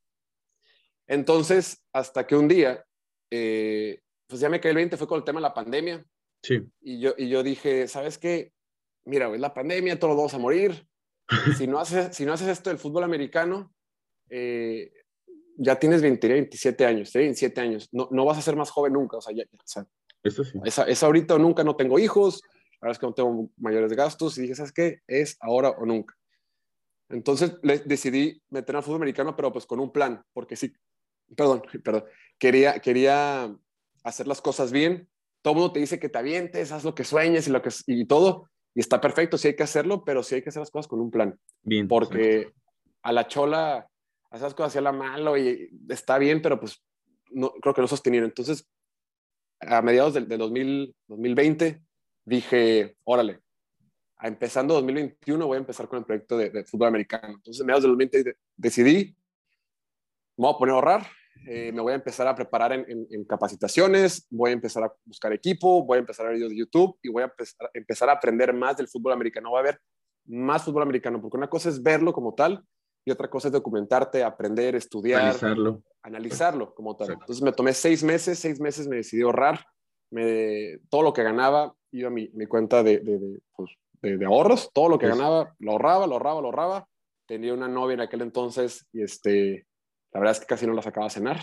Entonces, hasta que un día, eh, pues ya me caí el veinte, fue con el tema de la pandemia. Sí, Y yo, y yo dije, ¿sabes qué? Mira, es la pandemia, todos vamos a morir. Si no haces, si no haces esto del fútbol americano, eh, ya tienes veinte, veintisiete años, veintisiete años, no, no vas a ser más joven nunca. O sea, ya, o sea eso sí. es, es ahorita o nunca, no tengo hijos, la verdad es que no tengo mayores gastos. Y dije, ¿sabes qué? Es ahora o nunca. Entonces le, decidí meter al fútbol americano, pero pues con un plan, porque sí, perdón, perdón, quería, quería hacer las cosas bien. Todo el mundo te dice que te avientes, haz lo que sueñes y, lo que, y todo, y está perfecto, sí hay que hacerlo, pero sí hay que hacer las cosas con un plan, Bien, exacto. porque a la chola, hacer las cosas hacia la malo y está bien, pero pues no, creo que no sostenieron. Entonces, a mediados del, del dos mil, dos mil veinte, dije, órale, a empezando dos mil veintiuno voy a empezar con el proyecto de, de fútbol americano. Entonces, a mediados del dos mil veinte decidí, me voy a poner a ahorrar, eh, me voy a empezar a preparar en, en, en, capacitaciones, voy a empezar a buscar equipo, voy a empezar a ver videos de YouTube y voy a empezar, empezar a aprender más del fútbol americano. Voy a ver más fútbol americano, porque una cosa es verlo como tal y otra cosa es documentarte, aprender, estudiar, Analizarlo. analizarlo como tal. Exacto. Entonces me tomé seis meses, seis meses me decidí ahorrar, me, todo lo que ganaba iba a mi, mi cuenta de, de, de, pues, de, de ahorros, todo lo que Eso. ganaba lo ahorraba, lo ahorraba, lo ahorraba. Tenía una novia en aquel entonces y este, la verdad es que casi no la sacaba a cenar.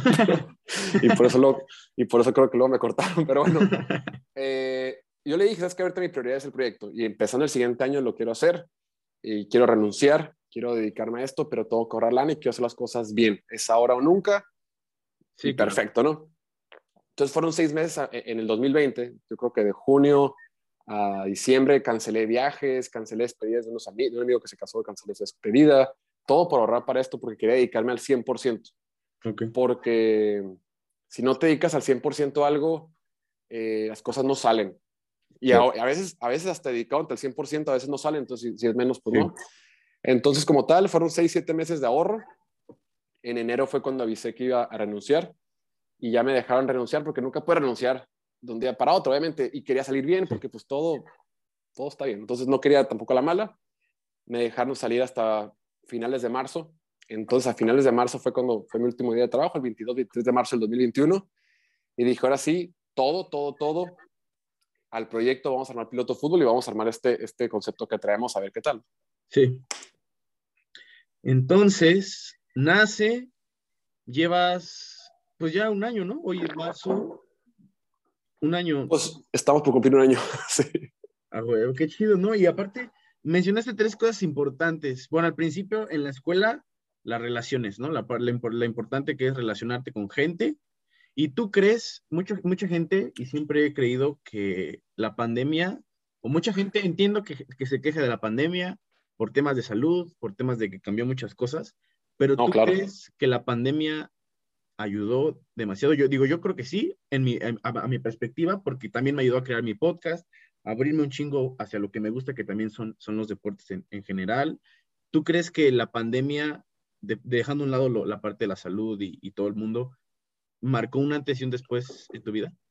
y, por eso lo, y por eso creo que luego me cortaron, pero bueno. Eh, yo le dije, sabes que ahorita mi prioridad es el proyecto y empezando el siguiente año lo quiero hacer y quiero renunciar, quiero dedicarme a esto, pero tengo que ahorrar lana y quiero hacer las cosas bien. Es ahora o nunca y Sí, claro. perfecto, ¿no? Entonces fueron seis meses a, en el dos mil veinte, yo creo que de junio a diciembre cancelé viajes, cancelé despedidas de, unos amigos, de un amigo que se casó, cancelé su despedida, todo por ahorrar para esto porque quería dedicarme al cien por ciento. Ok. Porque si no te dedicas al cien por ciento a algo, eh, las cosas no salen. Y a, Cierto. a, veces, a veces hasta dedicado al cien por ciento, a veces no salen, entonces si, si es menos, pues Sí. no. Entonces, como tal, fueron seis, siete meses de ahorro. En enero fue cuando avisé que iba a renunciar y ya me dejaron renunciar porque nunca pude renunciar de un día para otro, obviamente, y quería salir bien Sí. porque pues todo, todo está bien. Entonces no quería tampoco la mala. Me dejaron salir hasta finales de marzo. Entonces a finales de marzo fue cuando fue mi último día de trabajo, el veintidós, veintitrés de marzo del dos mil veintiuno. Y dije, ahora sí, todo, todo, todo al proyecto, vamos a armar Piloto Fútbol y vamos a armar este, este concepto que traemos a ver qué tal. Sí. Entonces, nace, llevas, pues ya un año, ¿no? Hoy es marzo, un año. Pues estamos por cumplir un año. Sí. Ah, güey, qué chido, ¿no? Y aparte, mencionaste tres cosas importantes. Bueno, al principio, en la escuela, las relaciones, ¿no? La, par- la, impor- la importante que es relacionarte con gente. Y tú crees, mucho, mucha gente, y siempre he creído que la pandemia, o mucha gente entiendo que, que se queja de la pandemia por temas de salud, por temas de que cambió muchas cosas, pero No, tú claro. crees que la pandemia ayudó demasiado. Yo digo, yo creo que sí, en mi, en- a, a mi perspectiva, porque también me ayudó a crear mi podcast, a abrirme un chingo hacia lo que me gusta, que también son, son los deportes en, en general. ¿Tú crees que la pandemia, de- dejando a un lado lo- la parte de la salud y, y todo el mundo, marcó un antes y un después en tu vida?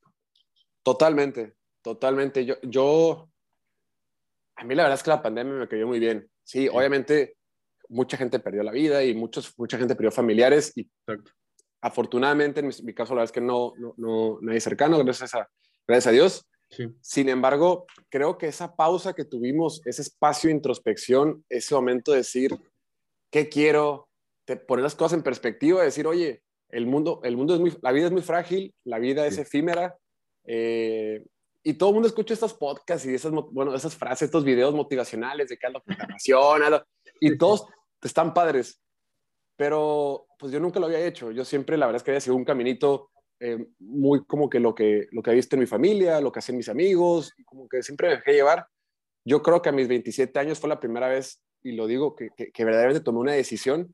Totalmente, totalmente. Yo, yo, a mí la verdad es que la pandemia me cayó muy bien. Sí, obviamente mucha gente perdió la vida y muchos, mucha gente perdió familiares y Exacto. afortunadamente en mi, mi caso la verdad es que no, no, no nadie cercano, gracias a, gracias a Dios. Sí. Sin embargo, creo que esa pausa que tuvimos, ese espacio de introspección, ese momento de decir, ¿qué quiero? De poner las cosas en perspectiva, de decir, oye, el mundo, el mundo es muy, la vida es muy frágil, la vida es Sí. efímera, eh, y todo el mundo escucha estos podcasts y esas, bueno, esas frases, estos videos motivacionales de que haz lo que te apasiona, lo, y todos están padres, pero pues yo nunca lo había hecho. Yo siempre, la verdad es que había sido un caminito eh, muy como que lo que, lo que había visto en mi familia, lo que hacían mis amigos, como que siempre me dejé llevar. Yo creo que a mis veintisiete años fue la primera vez, y lo digo, que, que, que verdaderamente tomé una decisión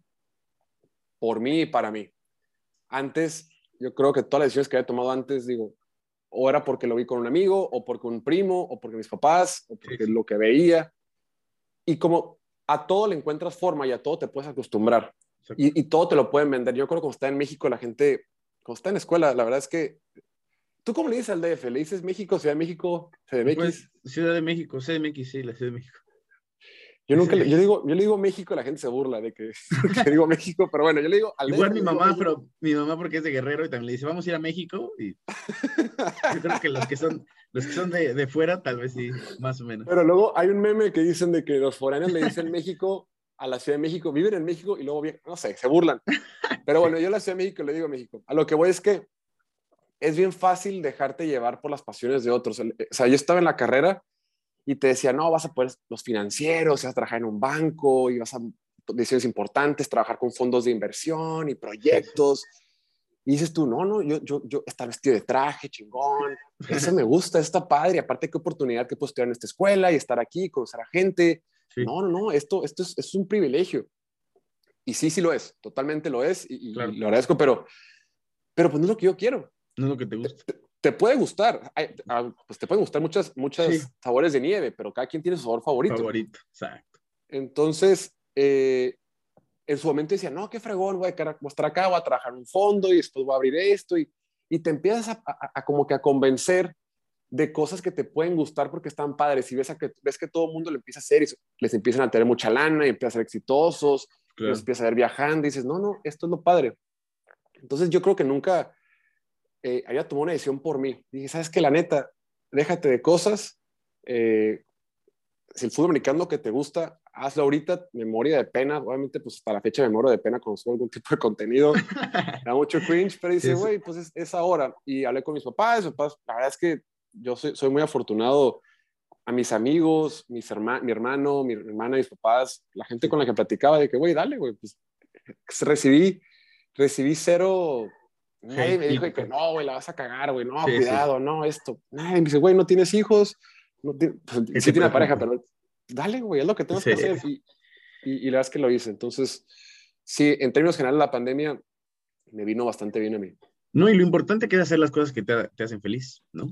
por mí y para mí. Antes, yo creo que todas las decisiones que había tomado antes, digo, o era porque lo vi con un amigo, o porque un primo, o porque mis papás, o porque Sí, sí. lo que veía. Y como a todo le encuentras forma y a todo te puedes acostumbrar. Exacto. Y, y todo te lo pueden vender. Yo creo que cuando está en México, la gente, cuando está en la escuela, la verdad es que, ¿tú cómo le dices al D F? ¿Le dices México, Ciudad de México, C D M X? Pues Ciudad de México, C D M X, sí, la Ciudad de México. Yo nunca, le, yo digo, yo le digo México, la gente se burla de que, que digo México, pero bueno, yo le digo al D F, Igual mi le digo mamá, México. pero mi mamá porque es de Guerrero y también le dice, vamos a ir a México. Y yo creo que los que son, los que son de, de fuera, tal vez sí, más o menos. Pero luego hay un meme que dicen de que los foráneos le dicen México a la Ciudad de México, viven en México y luego, bien, no sé, se burlan. Pero Sí, bueno, yo a la Ciudad de México le digo México. A lo que voy es que es bien fácil dejarte llevar por las pasiones de otros. O sea, yo estaba en la carrera y te decía, no, vas a poder los financieros, vas a trabajar en un banco y vas a decisiones importantes, trabajar con fondos de inversión y sí, sí. proyectos. Y dices tú, no, no, yo, yo, yo estar vestido de traje, chingón, eso me gusta, está padre. Aparte, qué oportunidad que puedo estudiar en esta escuela y estar aquí, conocer a gente. Sí, No, no, no, esto, esto es, es un privilegio. Y sí, sí lo es, totalmente lo es y, y, y claro. lo agradezco, pero, pero pues no es lo que yo quiero. No es lo que te gusta. Te puede gustar, hay, pues te pueden gustar muchas, Sí, muchas sabores de nieve, pero cada quien tiene su sabor favorito. favorito, exacto. Entonces, eh, en su momento decía, no, qué fregón, voy a estar acá, voy a trabajar en un fondo y después voy a abrir esto y, y te empiezas a, a, a como que a convencer de cosas que te pueden gustar porque están padres y ves, a que, ves que todo el mundo lo empieza a hacer y les empiezan a tener mucha lana y empiezan a ser exitosos y los Claro. empiezas a ver viajando y dices, no, no, esto es lo padre. Entonces yo creo que nunca eh, había tomado una decisión por mí. Dije, ¿sabes qué? La neta, déjate de cosas. Eh, si el fútbol americano que te gusta, hazlo ahorita, memoria de pena. Obviamente, pues hasta la fecha me muero de pena cuando subo algún tipo de contenido. Da mucho cringe, pero dice, Es, güey, pues es, es ahora. Y hablé con mis papás, mis papás, la verdad es que yo soy, soy muy afortunado a mis amigos, mis herma, mi hermano, mi hermana, mis papás, la gente sí, con la que platicaba de que, güey, dale, güey, pues recibí, recibí cero. Nadie me dijo de que hatito. no, güey, la vas a cagar, güey, no, Sí, sí. cuidado, no, esto. Nadie me dice, güey, no tienes hijos, no tiene, ¿Qué pues, sí te tiene pareja, preocupa? pero dale, güey, es lo que tengas Sí, que hacer. Y, y, y la verdad es que lo hice. Entonces, sí, en términos generales, la pandemia me vino bastante bien a mí. no, y lo importante que es hacer las cosas que te, te hacen feliz, ¿no?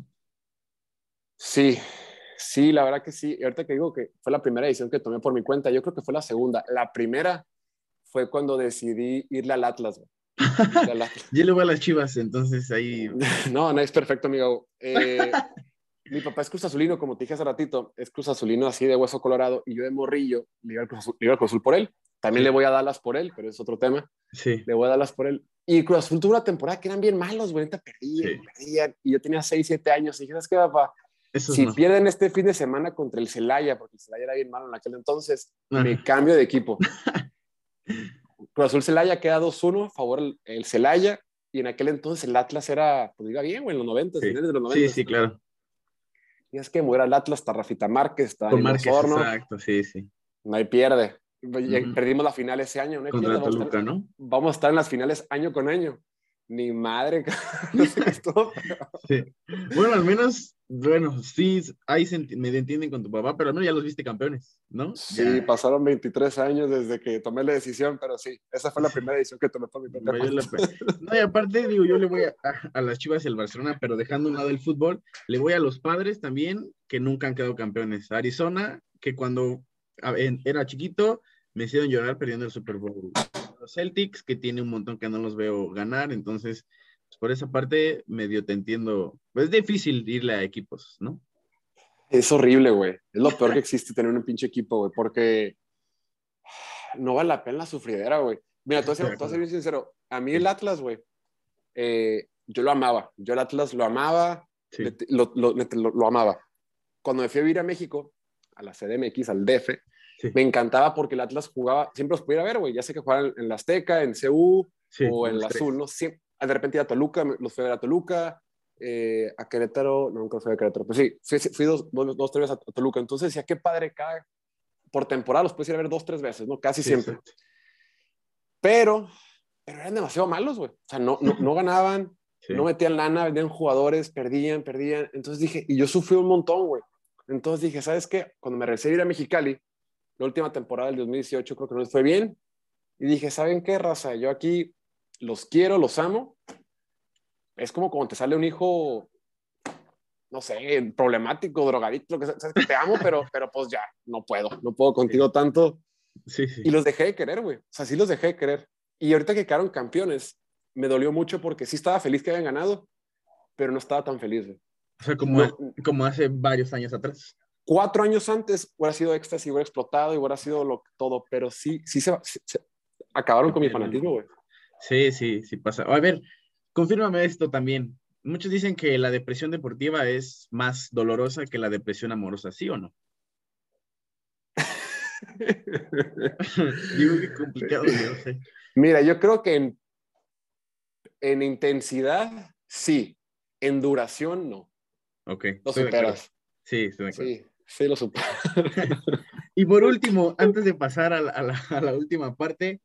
Sí, sí, la verdad que sí. Y ahorita que digo que fue la primera decisión que tomé por mi cuenta, yo creo que fue la segunda. La primera fue cuando decidí irle al Atlas, güey. Irle al Atlas. Yo le voy a las Chivas, entonces ahí. No, no es perfecto, amigo. Eh, mi papá es Cruz Azulino, como te dije hace ratito, es Cruz Azulino así de hueso colorado, y yo de morrillo le iba al Cruz Azul, le iba al Cruz Azul por él. También le Sí, voy a Dallas por él, pero es otro tema. sí, Le voy a Dallas por él. Y Cruz Azul tuvo una temporada que eran bien malos, güey, neta, perdían, sí. perdían. Y yo tenía seis, siete años, y dije, ¿sabes qué, papá? Esos Si no. pierden este fin de semana contra el Celaya, porque el Celaya era bien malo en aquel entonces, me Ajá. cambio de equipo. Cruz Azul Celaya queda dos uno, favor el, el Celaya, y en aquel entonces el Atlas era, pues diga bien, güey, en los noventa, Sí, finales de los sí, noventa. sí, claro. Y es que muera el Atlas, está Rafita Márquez, está Con Daniel Márquez, Osorno, exacto, sí, sí. no hay pierde. Ujú. Perdimos la final ese año, no hay pierde, Contra vamos a estar, Toluca, ¿no? vamos a estar en las finales año con año. Ni madre, no sé qué estuvo. Sí. Bueno, al menos, bueno, sí, ahí se enti- me entienden con tu papá, pero al menos ya los viste campeones, ¿no? Sí, Ya, pasaron veintitrés años desde que tomé la decisión, pero sí, esa fue la sí, primera decisión que tomé por mi propia valió cuenta. la pena. No, y aparte, digo, yo le voy a, a, a las Chivas y al Barcelona, pero dejando a un lado el fútbol, le voy a los Padres también, que nunca han quedado campeones. A Arizona, que cuando a- en- era chiquito, me hicieron llorar perdiendo el Super Bowl. Los Celtics, que tiene un montón que no los veo ganar, entonces, pues por esa parte, medio te entiendo. Pues es difícil irle a equipos, ¿no? Es horrible, güey. Es lo peor que existe tener un pinche equipo, güey, porque no vale la pena la sufridera, güey. Mira, tú vas a ser bien sincero. A mí el Atlas, güey, eh, yo lo amaba. Yo el Atlas lo amaba, Sí. lo, lo, lo, lo amaba. Cuando me fui a vivir a México, a la C D M X, al D F, sí. me encantaba porque el Atlas jugaba, siempre los pudiera ver, güey, ya sé que jugaban en la Azteca, en C U sí, o en el Azul, ¿no? Siempre, de repente iba a Toluca, los fui a ver a Toluca, eh, a Querétaro, no, nunca fui a Querétaro, pues sí, fui, fui dos, dos, dos, tres veces a Toluca, entonces decía, qué padre, cada, por temporada los puedes ir a ver dos, tres veces, ¿no? Casi sí, siempre. Exacto. Pero, pero eran demasiado malos, güey, o sea, no, no, no ganaban, sí. no metían lana, vendían jugadores, perdían, perdían, entonces dije, y yo sufrí un montón, güey. Entonces dije, ¿sabes qué? Cuando me regresé a ir a Mexicali, la última temporada del dos mil dieciocho creo que no les fue bien, y dije, ¿saben qué, raza? Yo aquí los quiero, los amo. Es como cuando te sale un hijo, no sé, problemático, drogadicto, que sabes que te amo, pero, pero pues ya, no puedo, no puedo contigo sí. tanto. Sí, sí. Y los dejé de querer, güey. O sea, sí los dejé de querer. Y ahorita que quedaron campeones, me dolió mucho porque sí estaba feliz que habían ganado, pero no estaba tan feliz, güey. O sea, como, no, como hace varios años atrás. Cuatro años antes hubiera sido éxtasis, hubiera explotado y hubiera sido lo, todo, pero sí, sí se, se, se acabaron con mi fanatismo, güey. Sí, sí, sí pasa. A ver, confírmame esto también. Muchos dicen que la depresión deportiva es más dolorosa que la depresión amorosa, ¿sí o no? Digo que complicado, yo no sé. Mira, yo creo que en, en intensidad, sí. En duración, no. Ok. Lo superas. Sí, estoy de acuerdo. Sí, sí lo superas. Y por último, antes de pasar a la, a la, a la última parte,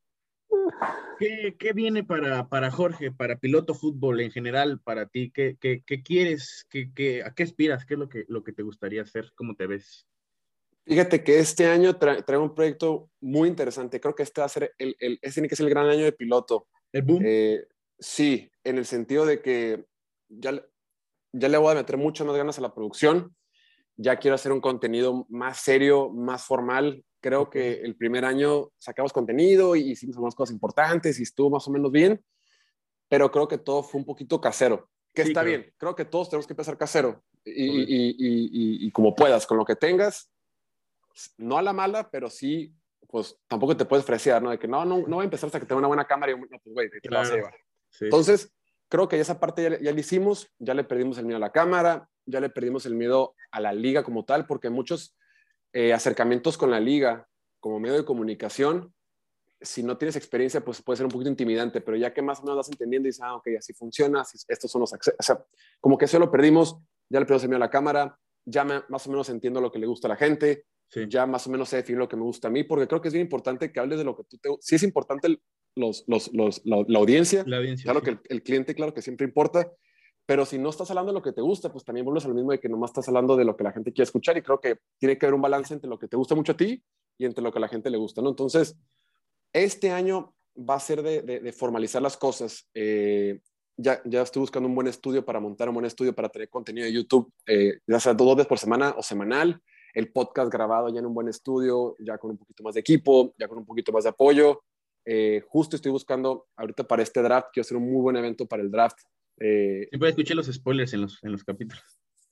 ¿qué, qué viene para, para Jorge, para Piloto Fútbol en general, para ti? ¿Qué, qué, qué quieres? ¿Qué, qué, ¿A qué aspiras? ¿Qué es lo que, lo que te gustaría hacer? ¿Cómo te ves? Fíjate que este año tra traigo un proyecto muy interesante. Creo que este va a ser el, el, este tiene que ser el gran año de Piloto. ¿El boom? Eh, sí, en el sentido de que ya, ya le voy a meter muchas más ganas a la producción. Ya quiero hacer un contenido más serio, más formal. Creo okay. que el primer año sacamos contenido y hicimos algunas cosas importantes y estuvo más o menos bien, pero creo que todo fue un poquito casero, que sí, está claro. bien. Creo que todos tenemos que empezar casero y, y, y, y, y como puedas, con lo que tengas, no a la mala, pero sí, pues tampoco te puedes fresear, ¿no? De que no, no, no voy a empezar hasta que tenga una buena cámara y no, pues güey, te claro. la vas a llevar. Sí. Entonces, creo que esa parte ya, ya la hicimos, ya le perdimos el miedo a la cámara, ya le perdimos el miedo a la liga como tal, porque muchos eh, acercamientos con la liga como medio de comunicación, si no tienes experiencia, pues puede ser un poquito intimidante, pero ya que más o menos vas entendiendo y dices, ah, ok, así funciona, así, estos son los accesos, o sea, como que eso lo perdimos, ya le perdimos el miedo a la cámara, ya me, más o menos entiendo lo que le gusta a la gente, sí. ya más o menos sé definir lo que me gusta a mí, porque creo que es bien importante que hables de lo que tú te... Sí es importante el, los, los, los, la, la audiencia, la audiencia claro sí. que el, el cliente, claro que siempre importa, pero si no estás hablando de lo que te gusta, pues también vuelves al mismo de que nomás estás hablando de lo que la gente quiere escuchar y creo que tiene que haber un balance entre lo que te gusta mucho a ti y entre lo que a la gente le gusta, ¿no? Entonces, este año va a ser de, de, de formalizar las cosas. Eh, ya, ya estoy buscando un buen estudio para montar un buen estudio para tener contenido de YouTube, eh, ya sea dos veces por semana o semanal, el podcast grabado ya en un buen estudio, ya con un poquito más de equipo, ya con un poquito más de apoyo. Eh, justo estoy buscando ahorita para este draft, quiero hacer un muy buen evento para el draft. Eh, Siempre escuché los spoilers en los, en los capítulos.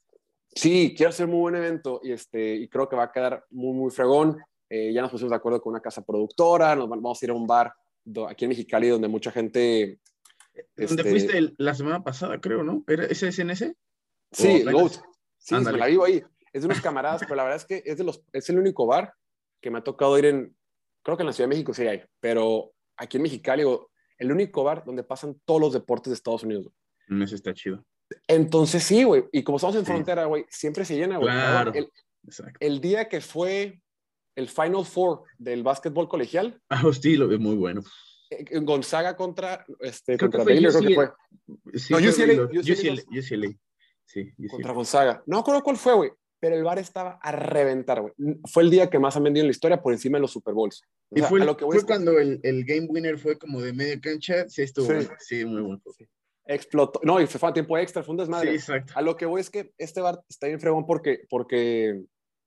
Sí, quiero hacer un muy buen evento y, este, y creo que va a quedar muy, muy fregón. Eh, ya nos pusimos de acuerdo con una casa productora, nos vamos a ir a un bar do, aquí en Mexicali donde mucha gente... Donde este... fuiste el, la semana pasada, creo, ¿no? ¿Era ese S N S? Sí, el Goat. Sí, Ándale. Me la vivo ahí. Es de unos camaradas, pero la verdad es que es, de los, es el único bar que me ha tocado ir en... Creo que en la Ciudad de México sí hay, pero aquí en Mexicali, el único bar donde pasan todos los deportes de Estados Unidos. Eso está chido. Entonces sí, güey. Y como estamos en sí. frontera, güey, siempre se llena, güey. Claro. El, el día que fue el Final Four del básquetbol colegial. Ah, sí, lo veo muy bueno. Gonzaga contra, este, creo contra que Baylor, creo que fue. Sí, no, U C L A. U C L A. U C L A. Sí, U C L A. Contra Gonzaga. No recuerdo cuál fue, güey. Pero el bar estaba a reventar, güey. Fue el día que más han vendido en la historia por encima de los Super Bowls. O sea, y fue, a lo que fue cuando que... el, el game winner fue como de media cancha. Sí, estuvo sí. bueno. Sí, muy bueno. Sí. Explotó. No, y fue a tiempo extra, fue un desmadre. Sí, exacto. A lo que voy es que este bar está bien fregón porque, porque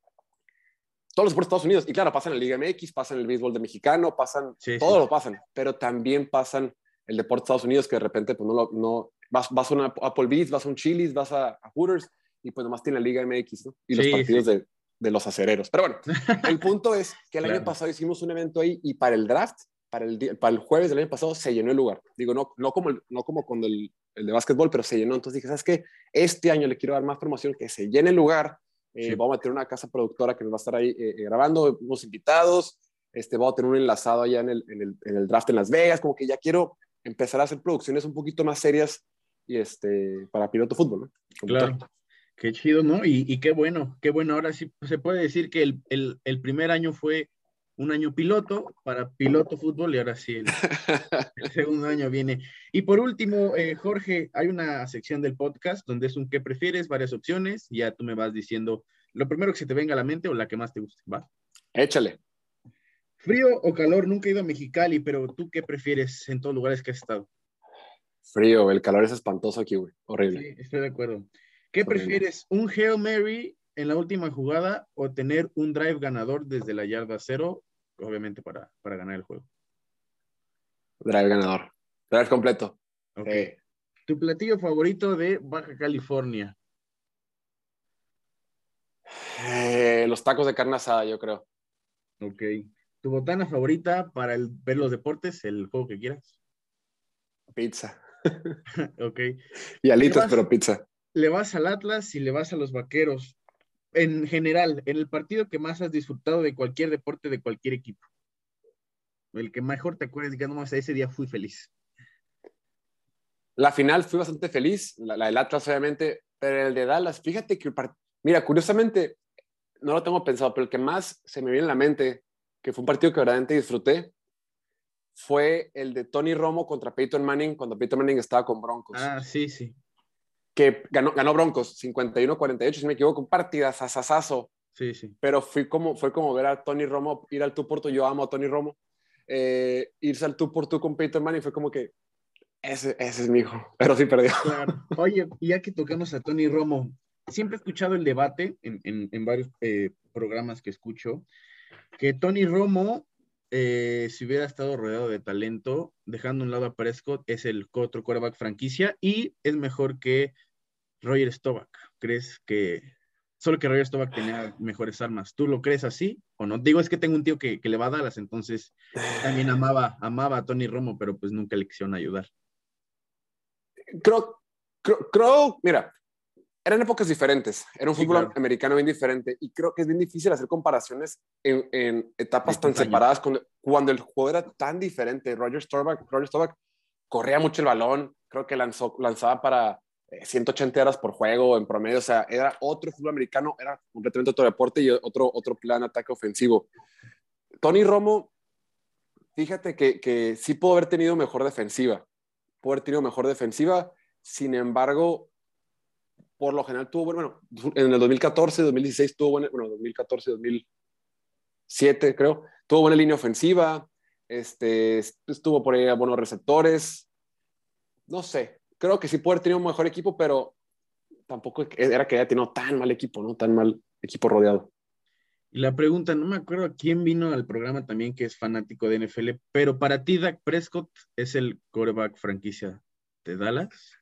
todos los deportes de Estados Unidos, y claro, pasan en la Liga M X, pasan el béisbol de mexicano, pasan, sí, todos sí. lo pasan, pero también pasan el deporte de Estados Unidos que de repente, pues no, lo, no vas, vas a un Applebee's, vas a un Chili's, vas a, a Hooters, y pues nomás tiene la Liga M X, ¿no? Y sí, los partidos sí. de... de los acereros. Pero bueno, el punto es que el Claro. año pasado hicimos un evento ahí y para el draft, para el, día- para el jueves del año pasado, se llenó el lugar. Digo, no, no, como, el, no como con el, el de básquetbol, pero se llenó. Entonces dije, ¿sabes qué? Este año le quiero dar más promoción, que se llene el lugar. Eh, Sí. Vamos a tener una casa productora que nos va a estar ahí eh, eh, grabando, unos invitados. Este, vamos a tener un enlazado allá en el, en, el, en el draft en Las Vegas. Como que ya quiero empezar a hacer producciones un poquito más serias y este, para piloto fútbol, ¿no? Como Claro. tal. Qué chido, ¿no? Y, y qué bueno, qué bueno. Ahora sí se puede decir que el, el, el primer año fue un año piloto para piloto fútbol y ahora sí el, el segundo año viene. Y por último, eh, Jorge, hay una sección del podcast donde es un qué prefieres, varias opciones, y ya tú me vas diciendo lo primero que se te venga a la mente o la que más te guste, ¿va? Échale. ¿Frío o calor? Nunca he ido a Mexicali, pero ¿tú qué prefieres en todos lugares que has estado? Frío, el calor es espantoso aquí, güey. Horrible. Sí, estoy de acuerdo. ¿Qué Es horrible. prefieres? ¿Un Hail Mary en la última jugada o tener un drive ganador desde la yarda cero, obviamente para, para ganar el juego? Drive ganador. Drive completo. Ok. Eh, ¿Tu platillo favorito de Baja California? eh, los tacos de carne asada, yo creo. Ok. ¿Tu botana favorita para el, ver los deportes, el juego que quieras? Pizza. Ok. Y ¿Le alitas, vas, pero pizza. le vas al Atlas y le vas a los Vaqueros? En general, en el partido que más has disfrutado de cualquier deporte, de cualquier equipo. El que mejor te acuerdes, digamos, ese día fui feliz. La final fui bastante feliz, la, la del Atlas obviamente, pero el de Dallas, fíjate que, mira, curiosamente, no lo tengo pensado, pero el que más se me viene en la mente, que fue un partido que verdaderamente disfruté, fue el de Tony Romo contra Peyton Manning, cuando Peyton Manning estaba con Broncos. Ah, sí, sí. Que ganó, ganó Broncos cincuenta y uno a cuarenta y ocho, si no me equivoco, un partidazazazo. Sí, sí. Pero fui como, fue como ver a Tony Romo ir al tú por tú. Yo amo a Tony Romo. Eh, irse al tú por tú con Peyton Manning fue como que ese, ese es mi hijo, pero sí perdió. Claro. Oye, ya que tocamos a Tony Romo, siempre he escuchado el debate en, en, en varios eh, programas que escucho, que Tony Romo, eh, si hubiera estado rodeado de talento, dejando a un lado a Prescott, es el otro quarterback franquicia y es mejor que Roger Staubach. ¿Crees que solo que Roger Staubach tenía mejores armas? ¿Tú lo crees así o no? Digo, es que tengo un tío que, que le va a Dallas, entonces también amaba, amaba a Tony Romo, pero pues nunca le quisieron ayudar. Creo, creo, creo, mira, eran épocas diferentes, era un Sí, fútbol claro. americano bien diferente y creo que es bien difícil hacer comparaciones en, en etapas tan Estos años. separadas cuando, cuando el juego era tan diferente. Roger Staubach, Roger Staubach corría mucho el balón, creo que lanzó, lanzaba para eh, ciento ochenta yardas por juego en promedio, o sea, era otro fútbol americano, era completamente otro deporte y otro, otro plan de ataque ofensivo. Tony Romo, fíjate que, que sí pudo haber tenido mejor defensiva, pudo haber tenido mejor defensiva, sin embargo, por lo general tuvo, bueno, en el dos mil catorce, dos mil dieciséis tuvo buena, bueno, dos mil catorce, dos mil siete creo, tuvo buena línea ofensiva, este, estuvo por ahí a buenos receptores, no sé, creo que sí puede haber tenido un mejor equipo, pero tampoco era que haya tenido tan mal equipo, ¿no? Tan mal equipo rodeado. Y la pregunta, no me acuerdo quién vino al programa también que es fanático de N F L, pero para ti Dak Prescott es el quarterback franquicia de Dallas.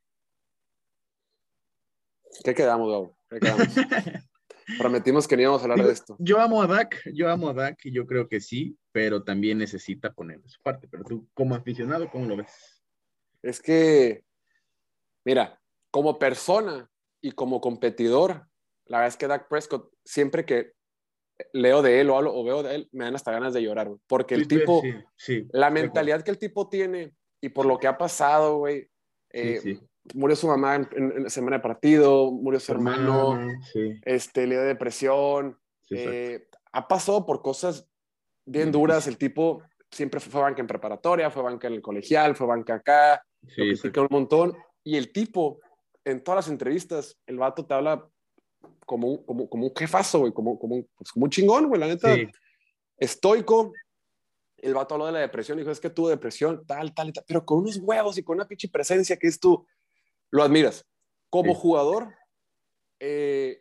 ¿Qué quedamos, Gabo? ¿Qué quedamos? Prometimos que no íbamos a hablar Digo, de esto. yo amo a Dak, yo amo a Dak y yo creo que sí, pero también necesita poner su parte. Pero tú, como aficionado, ¿cómo lo ves? Es que, mira, como persona y como competidor, la verdad es que Dak Prescott, siempre que leo de él o, hablo, o veo de él, me dan hasta ganas de llorar, güey. Porque Tú el estoy- tipo, sí, sí, la estoy de acuerdo. mentalidad que el tipo tiene y por lo que ha pasado, güey, Sí, eh, sí. murió su mamá en, en, en, semana de partido, murió su Su hermano, hermana, sí, este, le dio depresión, sí, exacto. eh, ha pasado por cosas bien Muy duras, difícil. el tipo siempre fue banca en preparatoria, fue banca en el colegial, fue banca acá, lo Sí, critican exacto. un montón, y el tipo, en todas las entrevistas, el vato te habla como un, como, como un jefazo, güey, como, como, un, pues como un chingón, güey, la neta, Sí, estoico. El vato habló de la depresión, dijo, es que tuvo depresión, tal, tal, tal, pero con unos huevos y con una pinche presencia que es tú, lo admiras. Como sí. jugador, eh,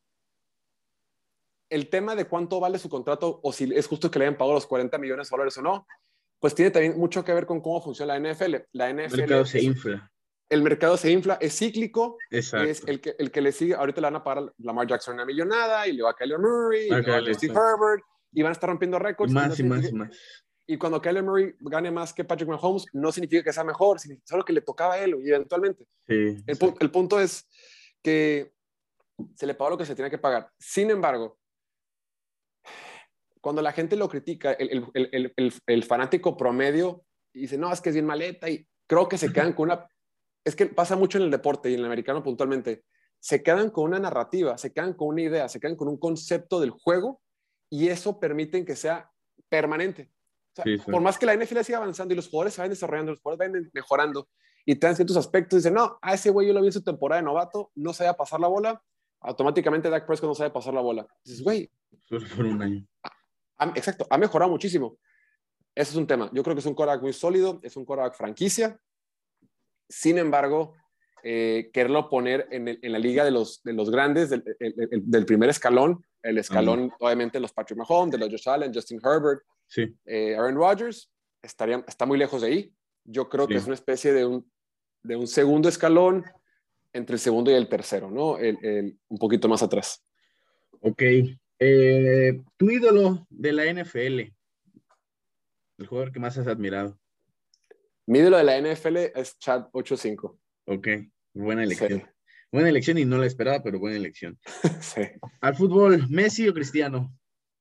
el tema de cuánto vale su contrato o si es justo que le hayan pagado los cuarenta millones de dólares o no, pues tiene también mucho que ver con cómo funciona la N F L. La El mercado N F L se es, infla. el mercado se infla, es cíclico, Exacto. es el que, el que le sigue, ahorita le van a pagar a Lamar Jackson una millonada, y le va a Kyler Murray, y Ah, le va a Kyler, Justin exacto. Herbert, y van a estar rompiendo Y récords. más y, no más y más. Y cuando Kyler Murray gane más que Patrick Mahomes, no significa que sea mejor, significa solo que le tocaba a él, y eventualmente. Sí, el, pu el punto es que se le pagó lo que se tenía que pagar. Sin embargo, cuando la gente lo critica, el, el, el, el, el fanático promedio dice, no, es que es bien maleta, y creo que se quedan con una... Es que pasa mucho en el deporte y en el americano puntualmente. Se quedan con una narrativa, se quedan con una idea, se quedan con un concepto del juego, y eso permite que sea permanente. O sea, sí, sí. Por más que la N F L siga avanzando y los jugadores se vayan desarrollando, los jugadores vayan mejorando y te dan ciertos aspectos, dicen, no, a ese güey yo lo vi en su temporada de novato, no sabía pasar la bola, automáticamente Dak Prescott no sabe pasar la bola. Dices, güey. Solo por un año. Ha, exacto, ha mejorado muchísimo. Ese es un tema. Yo creo que es un quarterback muy sólido, es un quarterback franquicia. Sin embargo, eh, quererlo poner en, el, en la liga de los, de los grandes, del, el, el, del primer escalón, el escalón, uh-huh. obviamente, de los Patrick Mahomes, de los Josh Allen, Justin Herbert, sí. eh, Aaron Rodgers, estaría, está muy lejos de ahí. Yo creo sí. que es una especie de un, de un segundo escalón entre el segundo y el tercero, ¿no? El, el, un poquito más atrás. Ok. Eh, tu ídolo de la N F L, el jugador que más has admirado. Mi ídolo de la N F L es Chad ochenta y cinco. Ok, buena elección. Sí. Buena elección y no la esperaba, pero buena elección. Sí. Al fútbol, ¿Messi o Cristiano?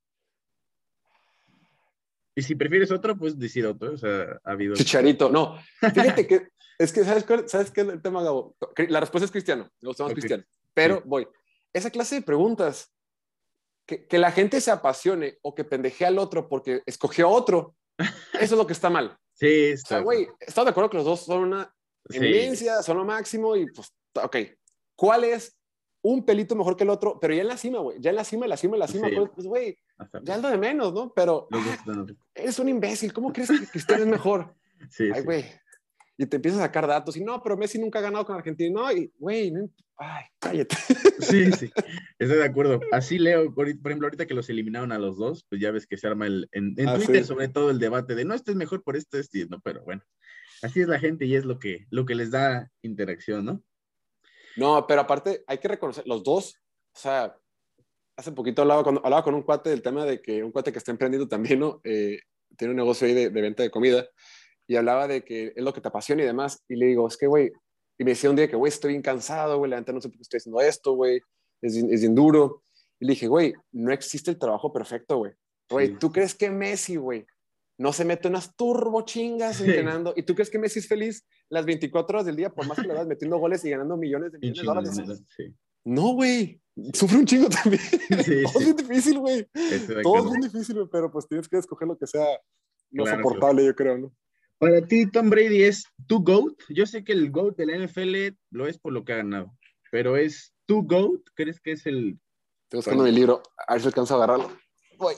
Y si prefieres otro, pues decir otro. O sea, ha habido... Chicharito, no. Fíjate que, es que, ¿sabes qué, ¿sabes qué es el tema, Gabo? La respuesta es Cristiano, me gusta más okay. Cristiano. Pero sí. voy, esa clase de preguntas, que, que la gente se apasione o que pendejee al otro porque escogió a otro, eso es lo que está mal. Sí, está. O sea, güey, estás de acuerdo que los dos son una sí. eminencia, son lo máximo y pues, ok. ¿Cuál es un pelito mejor que el otro? Pero ya en la cima, güey, ya en la cima, en la cima, en la cima, sí. pues, güey, ya es lo de menos, ¿no? Pero ah, eres un imbécil, ¿cómo crees que Cristiano es mejor? Sí, ay, güey. Sí. Y te empiezas a sacar datos y no, pero Messi nunca ha ganado con Argentina. No, y güey, no, ay, cállate. Sí, sí, estoy de acuerdo. Así leo, por ejemplo, ahorita que los eliminaron a los dos, pues ya ves que se arma el, en, en ah, Twitter, sí. sobre todo el debate de no, este es mejor por esto, este, no, pero bueno, así es la gente y es lo que, lo que les da interacción, ¿no? No, pero aparte hay que reconocer, los dos, o sea, hace poquito hablaba con, hablaba con un cuate del tema de que un cuate que está emprendiendo también, ¿no? Eh, tiene un negocio ahí de, de venta de comida y hablaba de que es lo que te apasiona y demás. Y le digo, es que, güey, y me decía un día que, güey, estoy bien cansado, güey, la neta no sé por qué estoy haciendo esto, güey, es, es bien duro. Y le dije, güey, no existe el trabajo perfecto, güey. Güey, sí. ¿Tú crees que Messi, güey, no se mete unas turbo chingas sí. entrenando? ¿Y tú crees que Messi es feliz las veinticuatro horas del día por más que le vas metiendo goles y ganando millones de millones de dólares? Sí. No, güey, sufre un chingo también. Sí, todo sí. es bien difícil, güey. Todo es bien difícil, güey, pero pues tienes que escoger lo que sea lo claro, soportable, yo creo, ¿no? Para ti, Tom Brady es tu GOAT. Yo sé que el GOAT de la N F L lo es por lo que ha ganado, pero ¿es tu GOAT? ¿Crees que es el...? Estoy buscando mi libro, a ver si alcanzo a agarrarlo. Voy.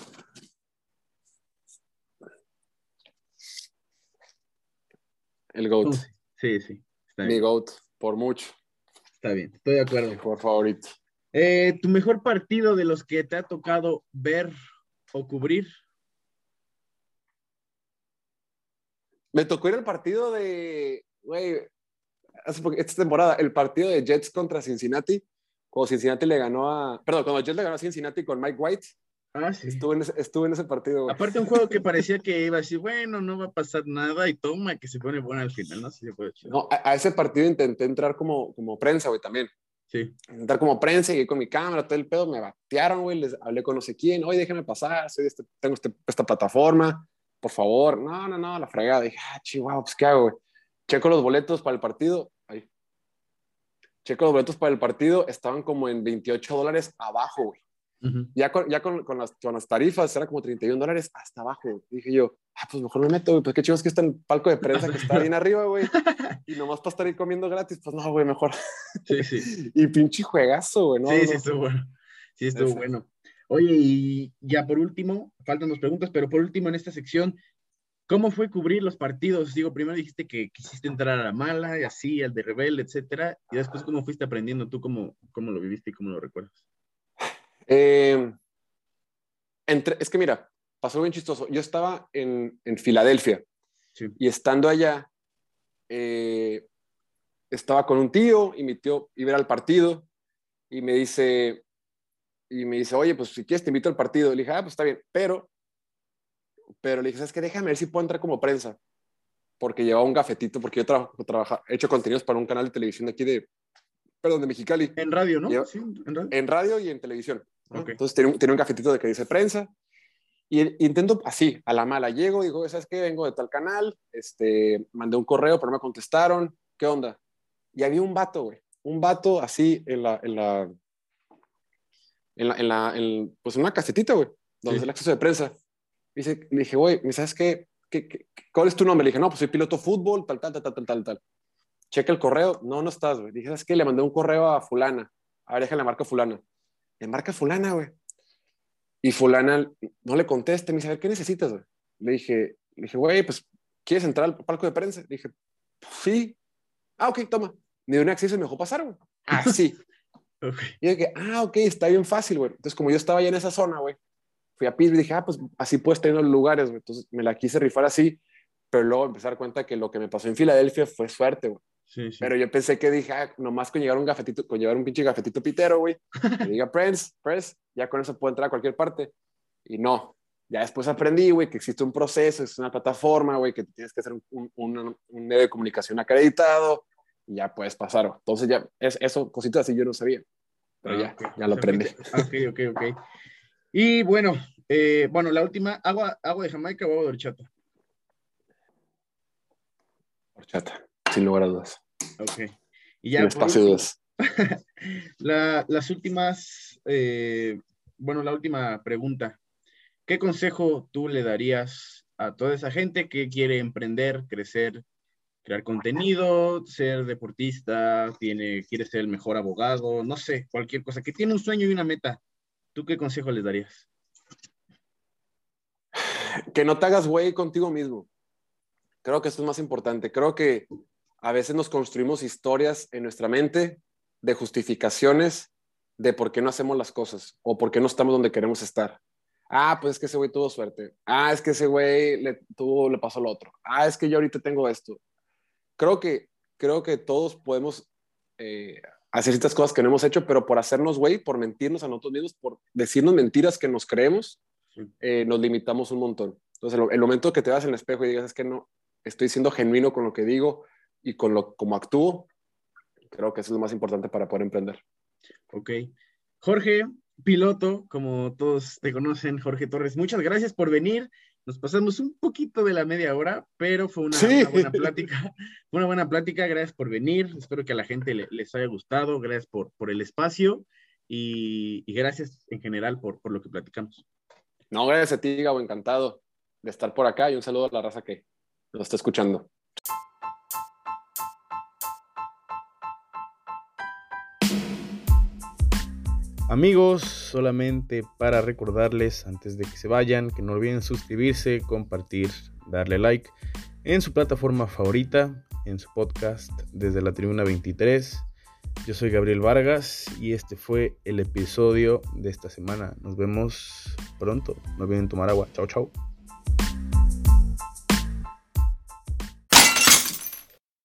El GOAT. Sí, sí. Está mi bien. GOAT, por mucho. Está bien, estoy de acuerdo. Por favorito. Eh, ¿Tu mejor partido de los que te ha tocado ver o cubrir? Me tocó ir al partido de, güey, esta temporada, el partido de Jets contra Cincinnati, cuando Cincinnati le ganó a, perdón, cuando Jets le ganó a Cincinnati con Mike White. Ah, sí. Estuve en ese, estuve en ese partido, güey. Aparte un juego que parecía que iba a decir, bueno, no va a pasar nada y toma, que se pone bueno al final, no sé si se puede echar. No, a, a ese partido intenté entrar como, como prensa, güey, también. Sí. Entrar como prensa y con mi cámara, todo el pedo, me batearon, güey, les hablé con no sé quién, oye, déjame pasar, soy este, tengo este, esta plataforma, por favor. No, no, no, la fregada. Dije, ah, chihuahua, pues, ¿qué hago, güey? Checo los boletos para el partido, ahí. Checo los boletos para el partido, estaban como en veintiocho dólares abajo, güey. Uh-huh. Ya, con, ya con, con, las, con las tarifas era como treinta y un dólares hasta abajo, güey. Dije yo, ah, pues mejor me meto, güey, pues qué chingos que está en el palco de prensa que está bien arriba, güey. Y nomás para estar ahí comiendo gratis, pues no, güey, mejor. Sí, sí. Y pinche juegazo, güey, ¿no? Sí, no. sí, estuvo bueno. Sí, estuvo Ese. bueno. Oye, y ya por último, faltan dos preguntas, pero por último en esta sección, ¿cómo fue cubrir los partidos? Digo, primero dijiste que quisiste entrar a la mala, y así, al de rebelde, etcétera, y después, ¿cómo fuiste aprendiendo? ¿Tú cómo, cómo lo viviste y cómo lo recuerdas? Eh, entre, es que mira, pasó bien chistoso. Yo estaba en, en Filadelfia, sí. Y estando allá, eh, estaba con un tío y mi tío iba al partido y me dice, y me dice, oye, pues si quieres te invito al partido. Le dije, ah, pues está bien, pero, pero le dije, ¿sabes qué? Déjame ver si puedo entrar como prensa, porque llevaba un gafetito, porque yo trabajo, trabajo, he hecho contenidos para un canal de televisión de aquí de, perdón, de Mexicali. En radio, ¿no? Yo, sí, en radio. En radio y en televisión, ¿no? Okay. Entonces tiene un, tiene un gafetito de que dice prensa. Y, y intento así, a la mala. Llego, digo, ¿sabes qué? Vengo de tal canal, este, mandé un correo, pero no me contestaron. ¿Qué onda? Y había un vato, güey. Un vato así en la, en la, en la, en la en, pues en una casetita, güey, donde sí. es el acceso de prensa. Y dice, le dije, güey, ¿sabes qué? ¿Qué, qué? ¿Cuál es tu nombre? Le dije, no, pues soy piloto de fútbol, tal, tal, tal, tal, tal, tal. Checa el correo. No, no estás, güey. Dije, ¿sabes qué? Le mandé un correo a fulana. A ver, déjale la marca fulana. Le marca fulana, güey. Y fulana no le contesta. Me dice, a ver, ¿qué necesitas, güey? Le dije, le dije, güey, pues, ¿quieres entrar al palco de prensa? Le dije, sí. Ah, ok, toma. Me dio un acceso y me dejó pasar, güey. Así. Okay. Y yo dije, ah, ok, está bien fácil, güey. Entonces, como yo estaba ya en esa zona, güey, fui a Pittsburgh y dije, ah, pues así puedes tener los lugares, güey. Entonces, me la quise rifar así, pero luego empecé a dar cuenta que lo que me pasó en Filadelfia fue suerte, güey. Sí, sí. Pero yo pensé que dije, ah, nomás con llegar un gafetito, con llevar un pinche gafetito pitero, güey, que diga Prince, Prince, ya con eso puedo entrar a cualquier parte. Y no, ya después aprendí, güey, que existe un proceso, es una plataforma, güey, que tienes que hacer un, un, un, un medio de comunicación acreditado y ya puedes pasar, güey. Entonces ya, es, eso, cositas así yo no sabía, pero ah, ya, okay. ya lo aprendí. Ok, ok, ok. Y bueno, eh, bueno, la última, ¿agua, agua de Jamaica o agua de horchata? Horchata, sin lugar a dudas. Ok. Y ya sin espacio de dudas. la, las últimas, eh, bueno, la última pregunta. ¿Qué consejo tú le darías a toda esa gente que quiere emprender, crecer, crear contenido, ser deportista, tiene, quiere ser el mejor abogado, no sé, cualquier cosa, que tiene un sueño y una meta? ¿Tú qué consejo les darías? Que no te hagas güey contigo mismo. Creo que esto es más importante. Creo que a veces nos construimos historias en nuestra mente de justificaciones de por qué no hacemos las cosas o por qué no estamos donde queremos estar. Ah, pues es que ese güey tuvo suerte. Ah, es que ese güey le, tuvo, le pasó lo otro. Ah, es que yo ahorita tengo esto. Creo que, creo que todos podemos eh, hacer ciertas cosas que no hemos hecho, pero por hacernos güey, por mentirnos a nosotros mismos, por decirnos mentiras que nos creemos, eh, nos limitamos un montón. Entonces, el, el momento que te vas en el espejo y digas, es que no, estoy siendo genuino con lo que digo y con lo como actúo, creo que eso es lo más importante para poder emprender. Ok. Jorge, piloto, como todos te conocen, Jorge Torres, muchas gracias por venir. Nos pasamos un poquito de la media hora, pero fue una, sí. una buena plática. Fue una buena plática, gracias por venir. Espero que a la gente le, les haya gustado. Gracias por, por el espacio y, y gracias en general por, por lo que platicamos. No, gracias a ti, Gabo, encantado de estar por acá y un saludo a la raza que nos está escuchando. Amigos, solamente para recordarles antes de que se vayan, que no olviden suscribirse, compartir, darle like en su plataforma favorita, en su podcast desde la Tribuna veintitrés. Yo soy Gabriel Vargas y este fue el episodio de esta semana. Nos vemos pronto. No olviden tomar agua. Chao, chao.